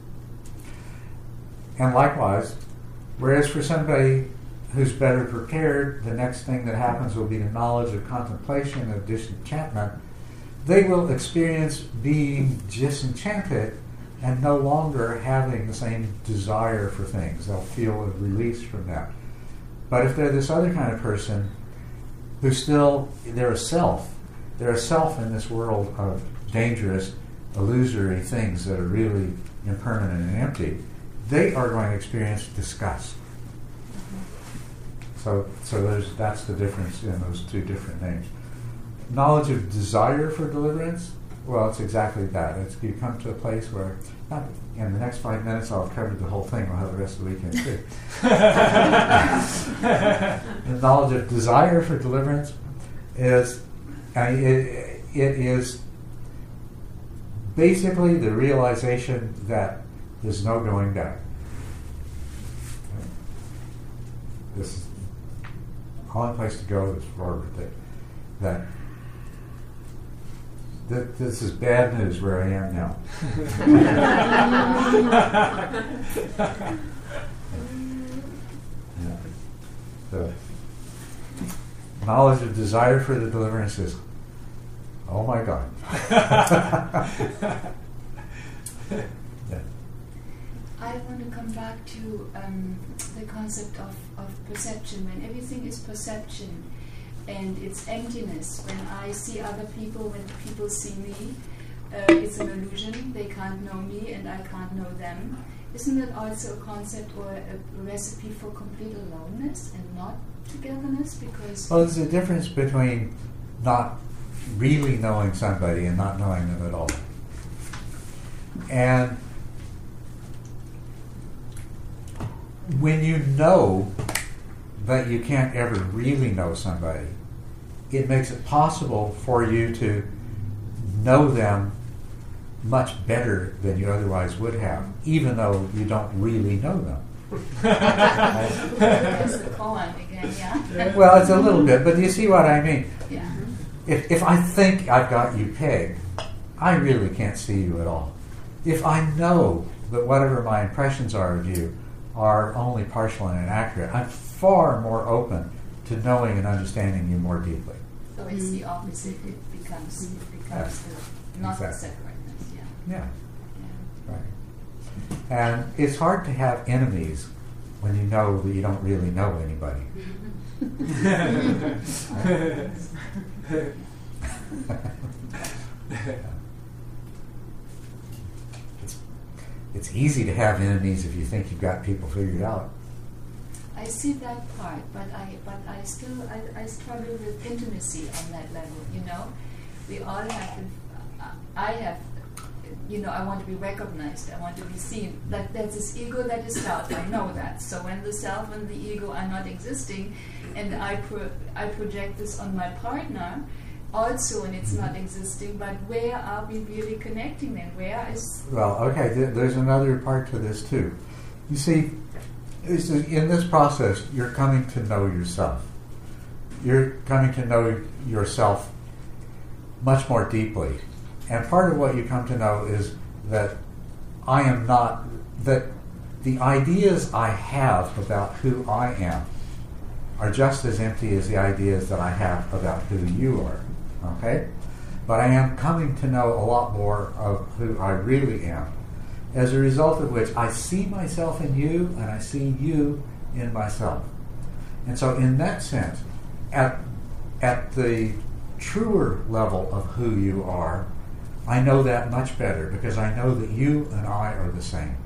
And likewise, whereas for somebody who's better prepared, the next thing that happens will be the knowledge of contemplation, of disenchantment. They will experience being disenchanted and no longer having the same desire for things. They'll feel a release from that. But if they're this other kind of person who still, they're a self in this world of dangerous, illusory things that are really impermanent and empty, they are going to experience disgust. So that's the difference in those two different names. Knowledge of desire for deliverance, well, it's exactly that. You come to a place where, in the next 5 minutes I'll have covered the whole thing. We'll have the rest of the weekend too. The knowledge of desire for deliverance is, it is basically the realization that there's no going back. This is the only place to go is forward. That this is bad news where I am now. Yeah. So, knowledge of desire for the deliverance is, oh my God. Yeah. I want to come back to the concept of perception. When everything is perception, and it's emptiness. When I see other people, when people see me, it's an illusion. They can't know me and I can't know them. Isn't that also a concept or a recipe for complete aloneness and not togetherness? Because well, there's a difference between not really knowing somebody and not knowing them at all. And when you know that you can't ever really know somebody, it makes it possible for you to know them much better than you otherwise would have, even though you don't really know them. that's the koan again, yeah? Well, it's a little bit, but you see what I mean? Yeah. If I think I've got you pegged, I really can't see you at all. If I know that whatever my impressions are of you are only partial and inaccurate, I'm far more open to knowing and understanding you more deeply. So it's the opposite. It becomes not Exactly. the separateness. Yeah. Yeah, Yeah. right. And it's hard to have enemies when you know that you don't really know anybody. It's easy to have enemies if you think you've got people figured out. I see that part, but I still struggle with intimacy on that level. You know, we all have. I have. You know, I want to be recognized. I want to be seen. That there's this ego that is self. I know that. So when the self and the ego are not existing, and I project this on my partner, also, and it's not existing. But where are we really connecting then? Where is? Well, okay. There's another part to this too. You see, in this process, you're coming to know yourself. You're coming to know yourself much more deeply. And part of what you come to know is that I am not, that the ideas I have about who I am are just as empty as the ideas that I have about who you are. Okay? But I am coming to know a lot more of who I really am. As a result of which I see myself in you and I see you in myself. And so in that sense, at the truer level of who you are, I know that much better because I know that you and I are the same.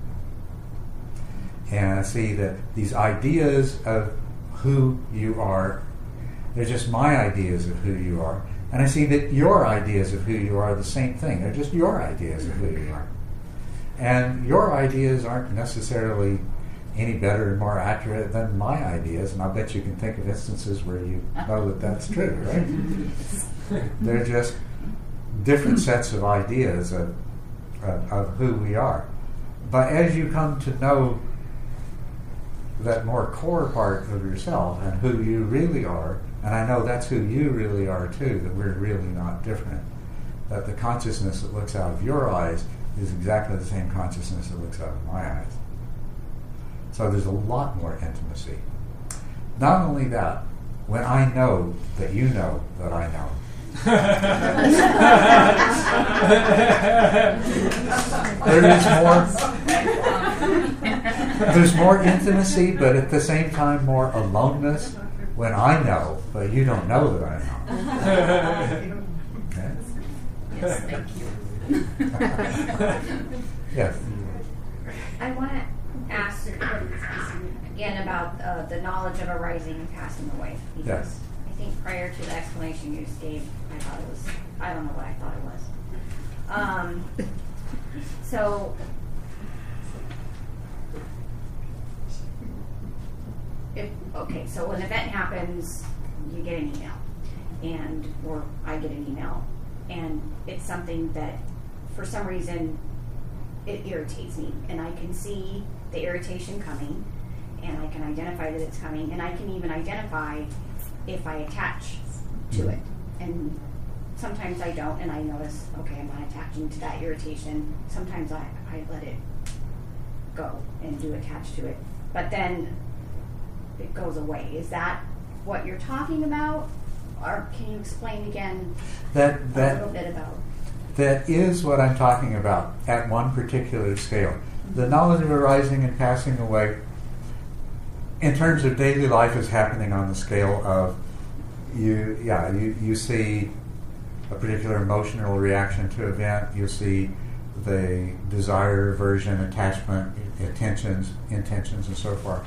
And I see that these ideas of who you are, they're just my ideas of who you are. And I see that your ideas of who you are the same thing. They're just your ideas of who you are. And your ideas aren't necessarily any better or more accurate than my ideas. And I bet you can think of instances where you know that that's true, right? They're just different sets of ideas of who we are. But as you come to know that more core part of yourself and who you really are, and I know that's who you really are too, that we're really not different, that the consciousness that looks out of your eyes is exactly the same consciousness that looks out of my eyes. So there's a lot more intimacy. Not only that, when I know that you know that I know, there's more intimacy, but at the same time more aloneness when I know, but you don't know that I know. Okay? Yes, thank you. Yes. I want to ask again about the knowledge of arising and passing away. Because Yes. I think prior to the explanation you just gave, I thought it was, I don't know what I thought it was. So, so when an event happens, you get an email, or I get an email, and it's something that, for some reason, it irritates me, and I can see the irritation coming, and I can identify that it's coming, and I can even identify if I attach to it. And sometimes I don't, and I notice, okay, I'm not attaching to that irritation. Sometimes I let it go and do attach to it. But then it goes away. Is that what you're talking about? Or can you explain again a little bit about? That is what I'm talking about at one particular scale. The knowledge of arising and passing away in terms of daily life is happening on the scale of you see a particular emotional reaction to an event. You see the desire, aversion, attachment, intentions, and so forth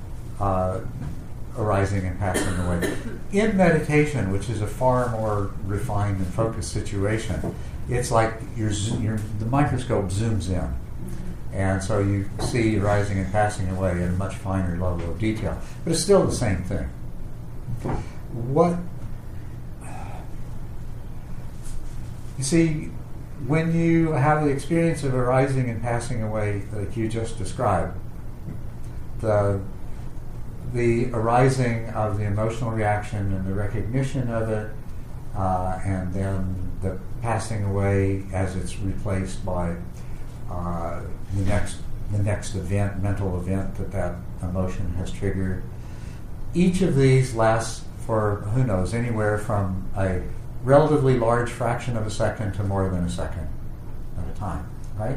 arising and passing away. In meditation, which is a far more refined and focused situation, it's like the microscope zooms in. And so you see rising and passing away at a much finer level of detail. But it's still the same thing. You see, when you have the experience of arising and passing away that you just described, the arising of the emotional reaction and the recognition of it, and then the passing away as it's replaced by the next event, mental event that emotion has triggered. Each of these lasts for, who knows, anywhere from a relatively large fraction of a second to more than a second at a time, right?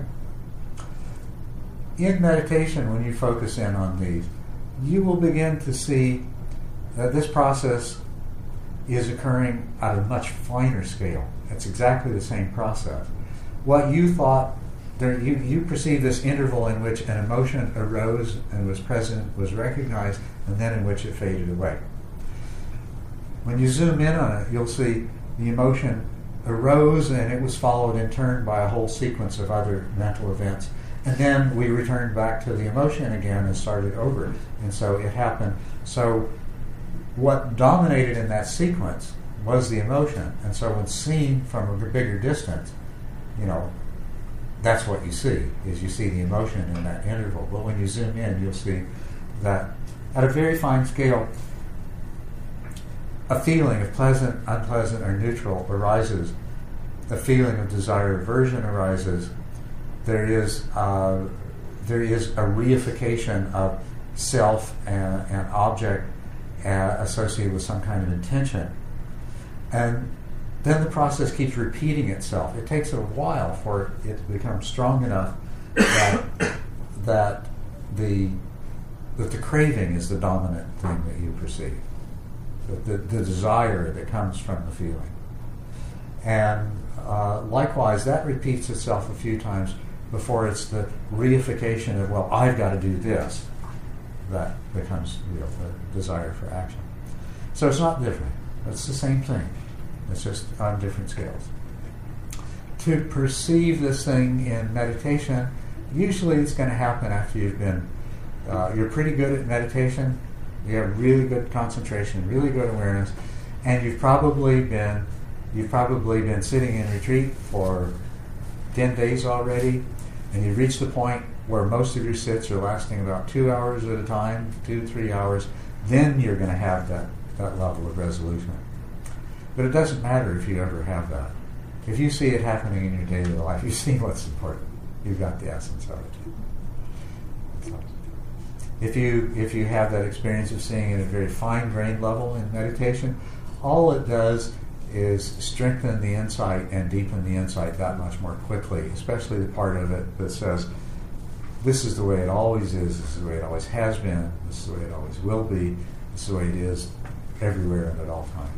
In meditation, when you focus in on these, you will begin to see that this process is occurring at a much finer scale. It's exactly the same process. What you thought, you perceive this interval in which an emotion arose and was present, was recognized, and then in which it faded away. When you zoom in on it, you'll see the emotion arose and it was followed in turn by a whole sequence of other mental events. And then we returned back to the emotion again and started over. And so it happened. So what dominated in that sequence was the emotion. And so when seen from a bigger distance, that's what you see, is you see the emotion in that interval. But when you zoom in, you'll see that at a very fine scale, a feeling of pleasant, unpleasant, or neutral arises. A feeling of desire, aversion arises. There is a reification of self and object associated with some kind of intention. And then the process keeps repeating itself. It takes a while for it to become strong enough that the craving is the dominant thing that you perceive. The desire that comes from the feeling. And likewise, that repeats itself a few times before it's the reification of, well, I've got to do this, that becomes the desire for action. So it's not different. It's the same thing. It's just on different scales. To perceive this thing in meditation, usually it's going to happen after you've been, you're pretty good at meditation, you have really good concentration, really good awareness, and you've probably been sitting in retreat for 10 days already, and you've reached the point where most of your sits are lasting about 2 hours at a time, 2-3 hours. Then you're going to have that level of resolution. But it doesn't matter if you ever have that. If you see it happening in your daily life, you see what's important. You've got the essence of it. So, if you have that experience of seeing it at a very fine-grained level in meditation, all it does is strengthen the insight and deepen the insight that much more quickly, especially the part of it that says, this is the way it always is, this is the way it always has been, this is the way it always will be, this is the way it is everywhere and at all times.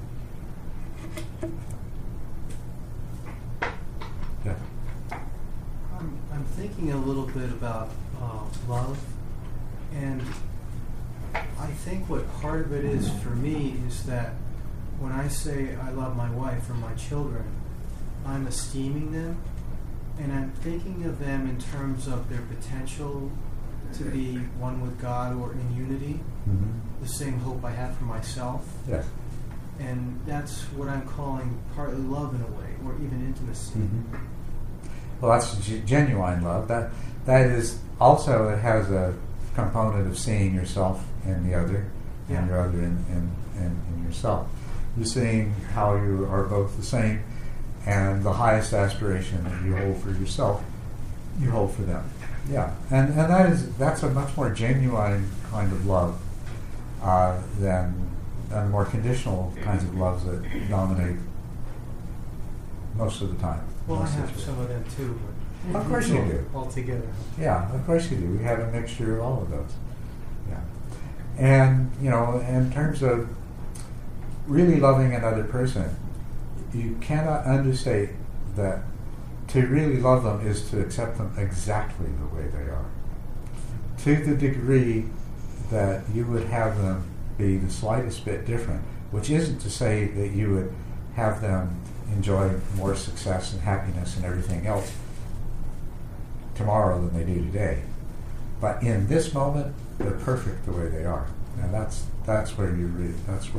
Yeah. I'm thinking a little bit about love, and I think what part of it is for me is that when I say I love my wife or my children, I'm esteeming them, and I'm thinking of them in terms of their potential to be one with God or in unity, the same hope I have for myself. Yes. And that's what I'm calling partly love in a way, or even intimacy. Mm-hmm. Well, that's genuine love. That is also, it has a component of seeing yourself in the other, and your other in yourself. You're seeing how you are both the same, and the highest aspiration that you hold for yourself, you hold for them. Yeah, and that's a much more genuine kind of love than more conditional kinds of loves that dominate most of the time. Well, I have some of them too, but of course you do. Altogether. Yeah, of course you do. We have a mixture of all of those. Yeah, and in terms of really loving another person, you cannot understate that to really love them is to accept them exactly the way they are. To the degree that you would have them be the slightest bit different, which isn't to say that you would have them enjoy more success and happiness and everything else tomorrow than they do today. But in this moment, they're perfect the way they are. And that's where you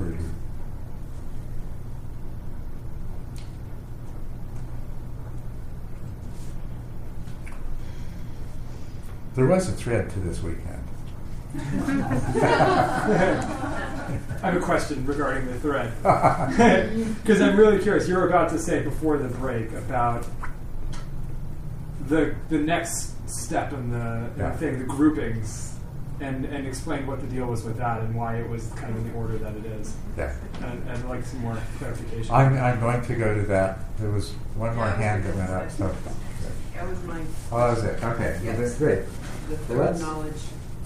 There was a thread to this weekend. I have a question regarding the thread. Because I'm really curious. You were about to say before the break about the next step in the thing, the groupings, and explain what the deal was with that and why it was kind of in the order that it is. Yeah. And I'd like some more clarification. I'm going to go to that. There was one more hand that went up. So. That was mine. Oh, that was it. Okay. Yes. Well, that's great. The third knowledge.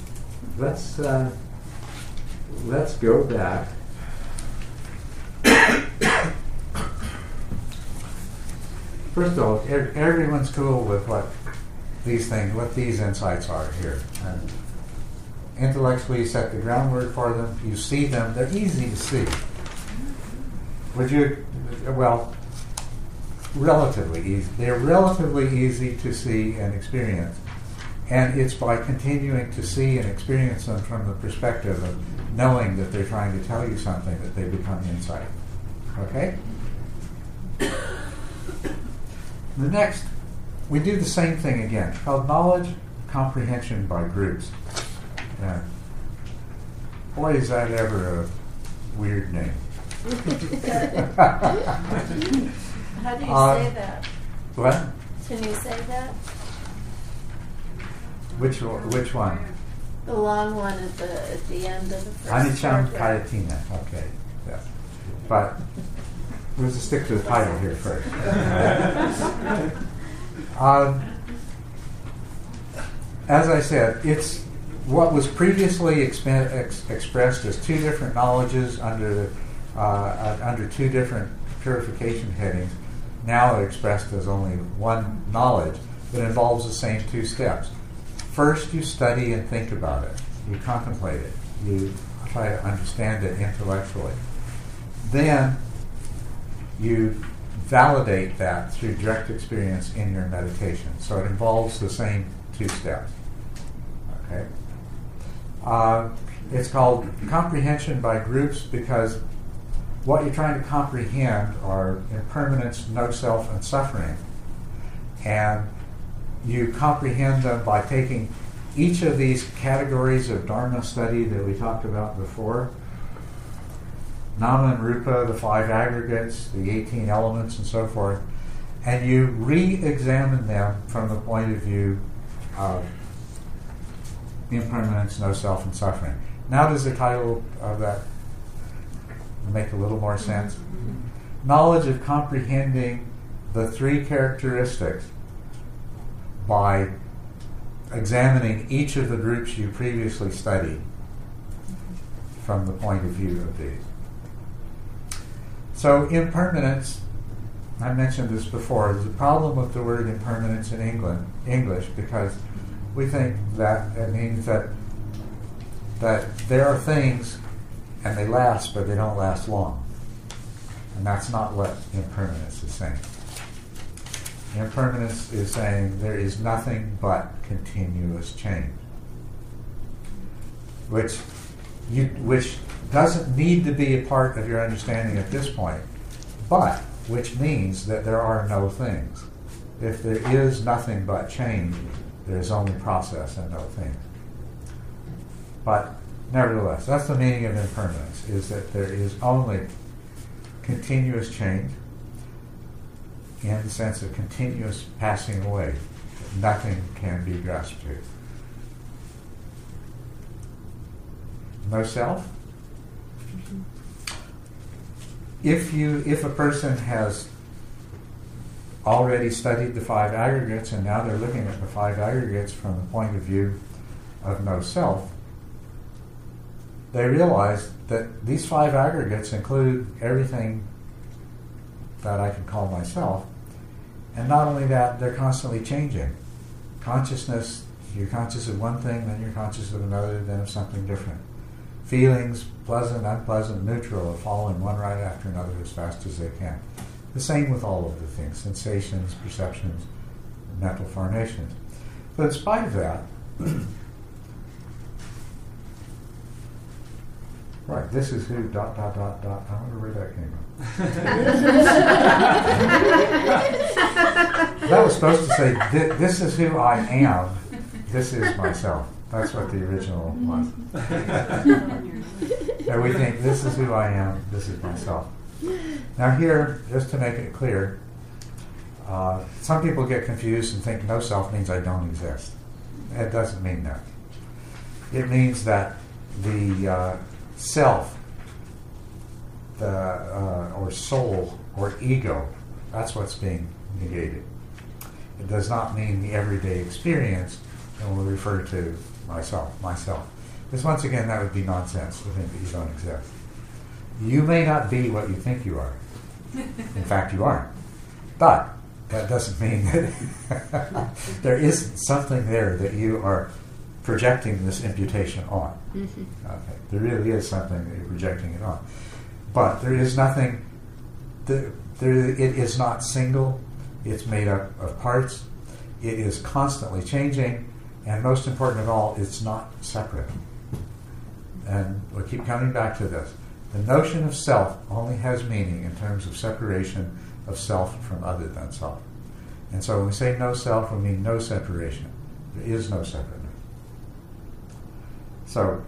Let's go back. First of all, everyone's cool with what these insights are here. And intellectually, you set the groundwork for them. You see them. They're easy to see. Would you? Well, relatively easy. They're relatively easy to see and experience. And it's by continuing to see and experience them from the perspective of knowing that they're trying to tell you something that they become insight. Okay? The next, we do the same thing again. It's called knowledge comprehension by groups. Yeah. Boy, is that ever a weird name. How do you say that? What? Can you say that? Which one? The long one at the end of the first Anicham paragraph. Kayatina. Okay. Yeah. But we'll just stick to the title here first. As I said, it's what was previously expressed as two different knowledges under two different purification headings, now expressed as only one knowledge that involves the same two steps. First, you study and think about it. You contemplate it. You try to understand it intellectually. Then, you validate that through direct experience in your meditation. So it involves the same two steps. Okay? It's called comprehension by groups because what you're trying to comprehend are impermanence, no self, and suffering. And you comprehend them by taking each of these categories of Dharma study that we talked about before, Nama and Rupa, the 5 aggregates, the 18 elements, and so forth, and you re-examine them from the point of view of impermanence, no self, and suffering. Now does the title of that make a little more sense? Knowledge of comprehending the 3 characteristics by examining each of the groups you previously studied from the point of view of these. So impermanence, I mentioned this before, there's a problem with the word impermanence in English because we think that it means that there are things and they last, but they don't last long. And that's not what impermanence is saying. Impermanence is saying there is nothing but continuous change, which doesn't need to be a part of your understanding at this point, but which means that there are no things. If there is nothing but change, there is only process and no things. But nevertheless, that's the meaning of impermanence, is that there is only continuous change in the sense of continuous passing away. Nothing can be grasped to. No self. If a person has already studied the 5 aggregates and now they're looking at the 5 aggregates from the point of view of no self, they realize that these 5 aggregates include everything that I can call myself. And not only that, they're constantly changing. Consciousness, you're conscious of one thing, then you're conscious of another, then of something different. Feelings, pleasant, unpleasant, neutral, are following one right after another as fast as they can. The same with all of the things, sensations, perceptions, mental formations. But in spite of that, right, this is who, ... I wonder where that came from. That was supposed to say, this is who I am, this is myself. That's what the original was. And we think, this is who I am, this is myself. Now here, just to make it clear, some people get confused and think no self means I don't exist. It doesn't mean that. It means that the self, or soul, or ego, that's what's being negated. It does not mean the everyday experience, and we'll refer to myself. Because once again, that would be nonsense to think that you don't exist. You may not be what you think you are. In fact, you aren't. But that doesn't mean that there isn't something there that you are projecting this imputation on. Okay. There really is something that you're projecting it on. But there is nothing, it is not single, it's made up of parts, it is constantly changing, and most important of all, it's not separate. And we'll keep coming back to this. The notion of self only has meaning in terms of separation of self from other than self. And so when we say no self, we mean no separation. There is no separateness. So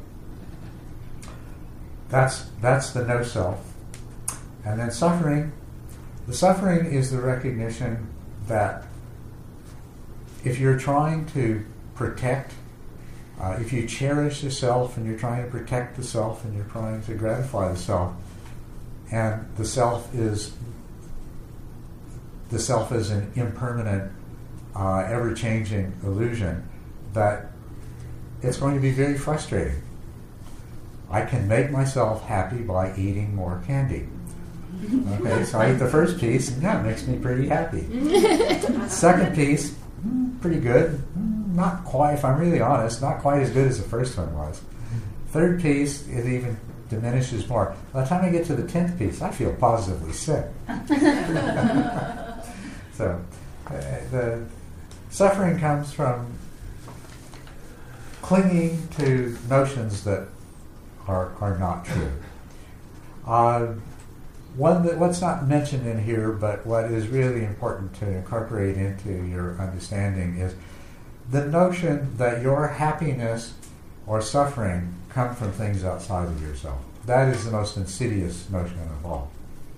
that's the no self. And then suffering. The suffering is the recognition that if you're trying to protect, if you cherish the self and you're trying to protect the self and you're trying to gratify the self, and the self is an impermanent, ever-changing illusion, that it's going to be very frustrating. I can make myself happy by eating more candy. Okay, so I eat the first piece, and that makes me pretty happy. Second piece, pretty good. Not quite, if I'm really honest, not quite as good as the first one was. Third piece, it even diminishes more. By the time I get to the 10th piece, I feel positively sick. So, the suffering comes from clinging to notions that are not true. What's not mentioned in here, but what is really important to incorporate into your understanding is the notion that your happiness or suffering come from things outside of yourself. That is the most insidious notion of all.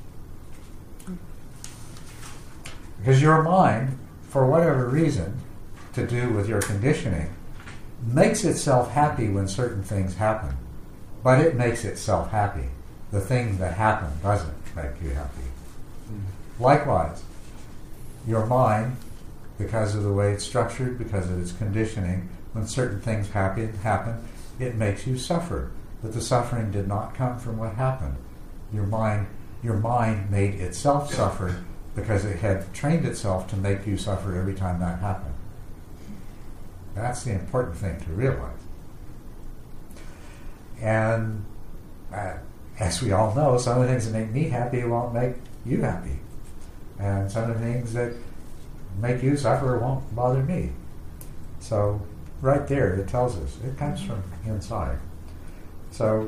Because your mind, for whatever reason, to do with your conditioning, makes itself happy when certain things happen. But it makes itself happy. The thing that happened doesn't make you happy. Likewise, your mind, because of the way it's structured, because of its conditioning, when certain things happen, it makes you suffer. But the suffering did not come from what happened. Your mind made itself suffer because it had trained itself to make you suffer every time that happened. That's the important thing to realize. And as we all know, some of the things that make me happy won't make you happy. And some of the things that make you suffer won't bother me. So right there it tells us it comes from inside. So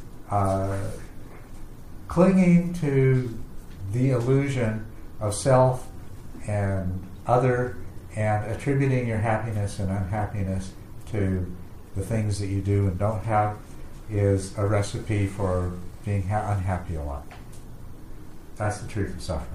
clinging to the illusion of self and other and attributing your happiness and unhappiness to the things that you do and don't have is a recipe for being unhappy a lot. That's the truth of suffering.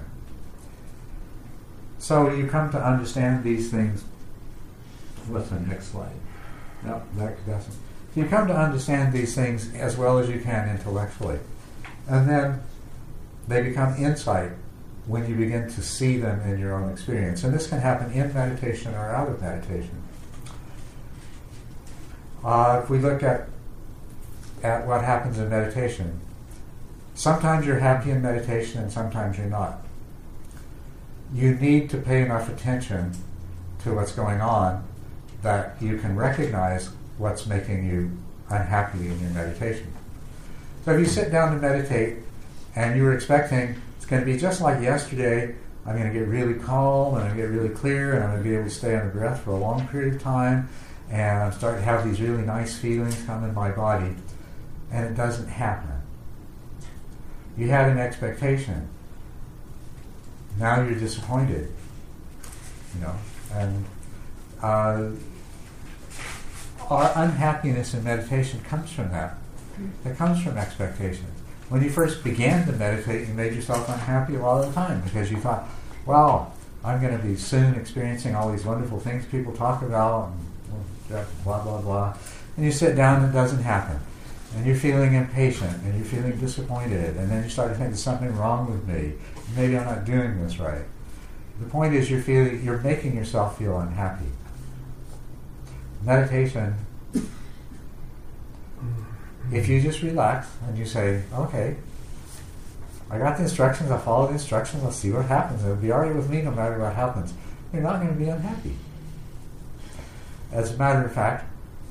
So you come to understand these things. What's the next slide? No, that doesn't. You come to understand these things as well as you can intellectually. And then they become insight when you begin to see them in your own experience. And this can happen in meditation or out of meditation. If we look at at what happens in meditation. Sometimes you're happy in meditation and sometimes you're not. You need to pay enough attention to what's going on that you can recognize what's making you unhappy in your meditation. So if you sit down to meditate and you were expecting it's going to be just like yesterday, I'm going to get really calm and I'm going to get really clear and I'm going to be able to stay on the breath for a long period of time and I'm starting to have these really nice feelings come in my body, and it doesn't happen. You had an expectation. Now you're disappointed. And our unhappiness in meditation comes from that. It comes from expectations. When you first began to meditate, you made yourself unhappy a lot of the time because you thought, wow, I'm going to be soon experiencing all these wonderful things people talk about, and blah, blah, blah. And you sit down and it doesn't happen. And you're feeling impatient, and you're feeling disappointed, and then you start to think there's something wrong with me. Maybe I'm not doing this right. The point is you're making yourself feel unhappy. Meditation, if you just relax and you say, okay, I got the instructions, I'll follow the instructions, let's see what happens. It'll be alright with me no matter what happens. You're not going to be unhappy. As a matter of fact,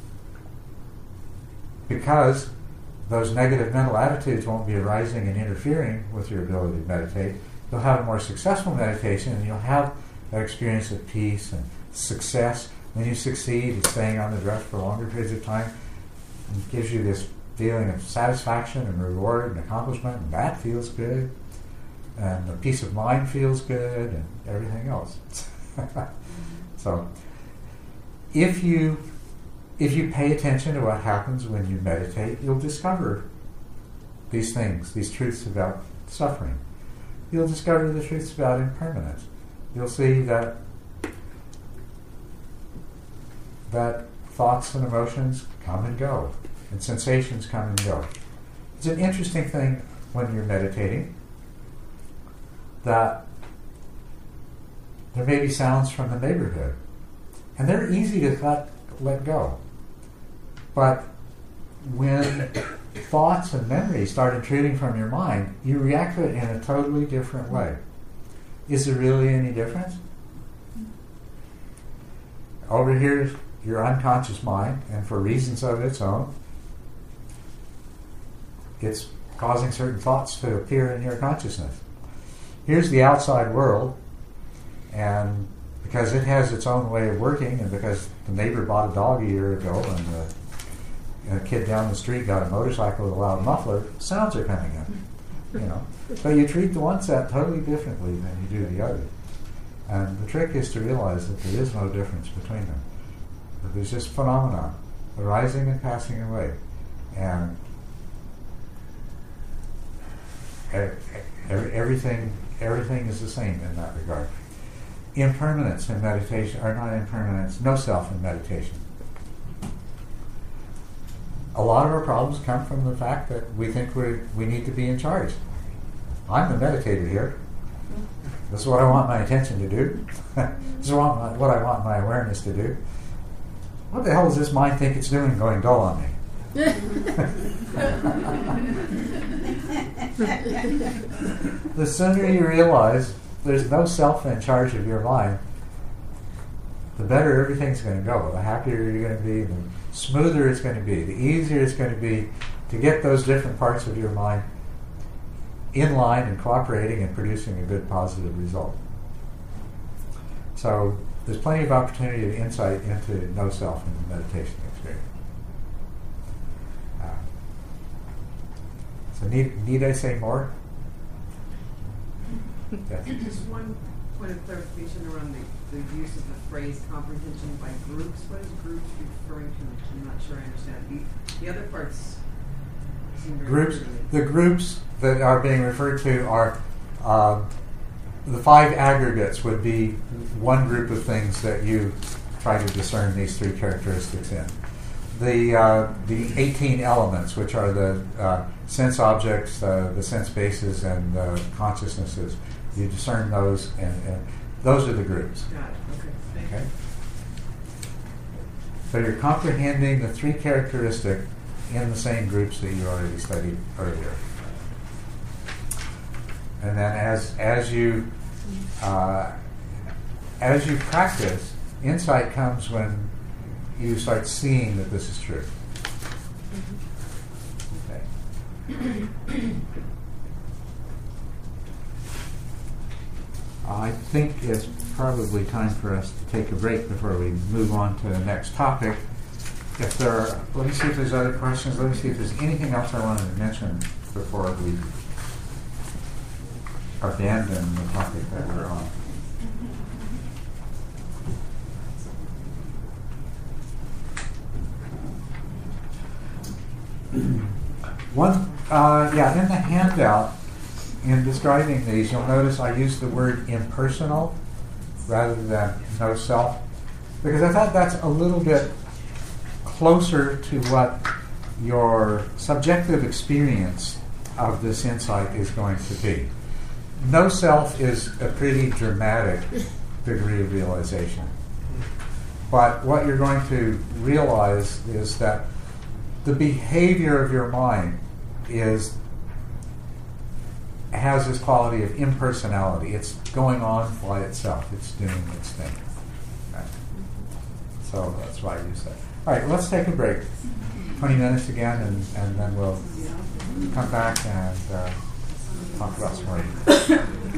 because those negative mental attitudes won't be arising and interfering with your ability to meditate, you'll have a more successful meditation and you'll have that experience of peace and success. When you succeed in staying on the breath for longer periods of time, it gives you this feeling of satisfaction and reward and accomplishment, and that feels good, and the peace of mind feels good, and everything else. So, if you pay attention to what happens when you meditate, you'll discover these things, these truths about suffering. You'll discover the truths about impermanence. You'll see that thoughts and emotions come and go, and sensations come and go. It's an interesting thing when you're meditating that there may be sounds from the neighborhood, and they're easy to let go. But when thoughts and memories start intruding from your mind, you react to it in a totally different way. Is there really any difference? Over here is your unconscious mind, and for reasons of its own, it's causing certain thoughts to appear in your consciousness. Here's the outside world, and because it has its own way of working, and because the neighbor bought a dog a year ago, and a kid down the street got a motorcycle with a loud muffler, sounds are coming in. But you treat the one set totally differently than you do the other. And the trick is to realize that there is no difference between them. That there's just phenomena arising and passing away. And everything is the same in that regard. Impermanence in meditation, or not impermanence, no self in meditation. A lot of our problems come from the fact that we think we need to be in charge. I'm the meditator here. This is what I want my attention to do. This is what I want my awareness to do. What the hell does this mind think it's doing going dull on me? The sooner you realize there's no self in charge of your mind, the better everything's going to go. The happier you're going to be, the smoother it's going to be, the easier it's going to be to get those different parts of your mind in line and cooperating and producing a good positive result. So there's plenty of opportunity and insight into no self in the meditation experience. So need I say more? Yes. Just one point of clarification around the use of the phrase comprehension by groups. What is groups referring to? I'm not sure I understand. The other parts seem very groups. clear to me. The groups that are being referred to are the 5 aggregates would be one group of things that you try to discern these 3 characteristics in. The 18 elements, which are the sense objects, the sense bases, and the consciousnesses, you discern those, and those are the groups. Got it. Okay. Thank you. Okay. So you're comprehending the 3 characteristics in the same groups that you already studied earlier. And then as you practice, insight comes when you start seeing that this is true. Okay. I think it's probably time for us to take a break before we move on to the next topic. If there are, let me see if there's other questions. Let me see if there's anything else I wanted to mention before we abandon the topic that we're on. In the handout, in describing these, you'll notice I use the word impersonal rather than no self, because I thought that's a little bit closer to what your subjective experience of this insight is going to be. No self is a pretty dramatic degree of realization. But what you're going to realize is that the behavior of your mind has this quality of impersonality. It's going on by itself. It's doing its thing. Okay. So that's why I use that. All right, let's take a break. 20 minutes again, and then we'll come back and talk about some more.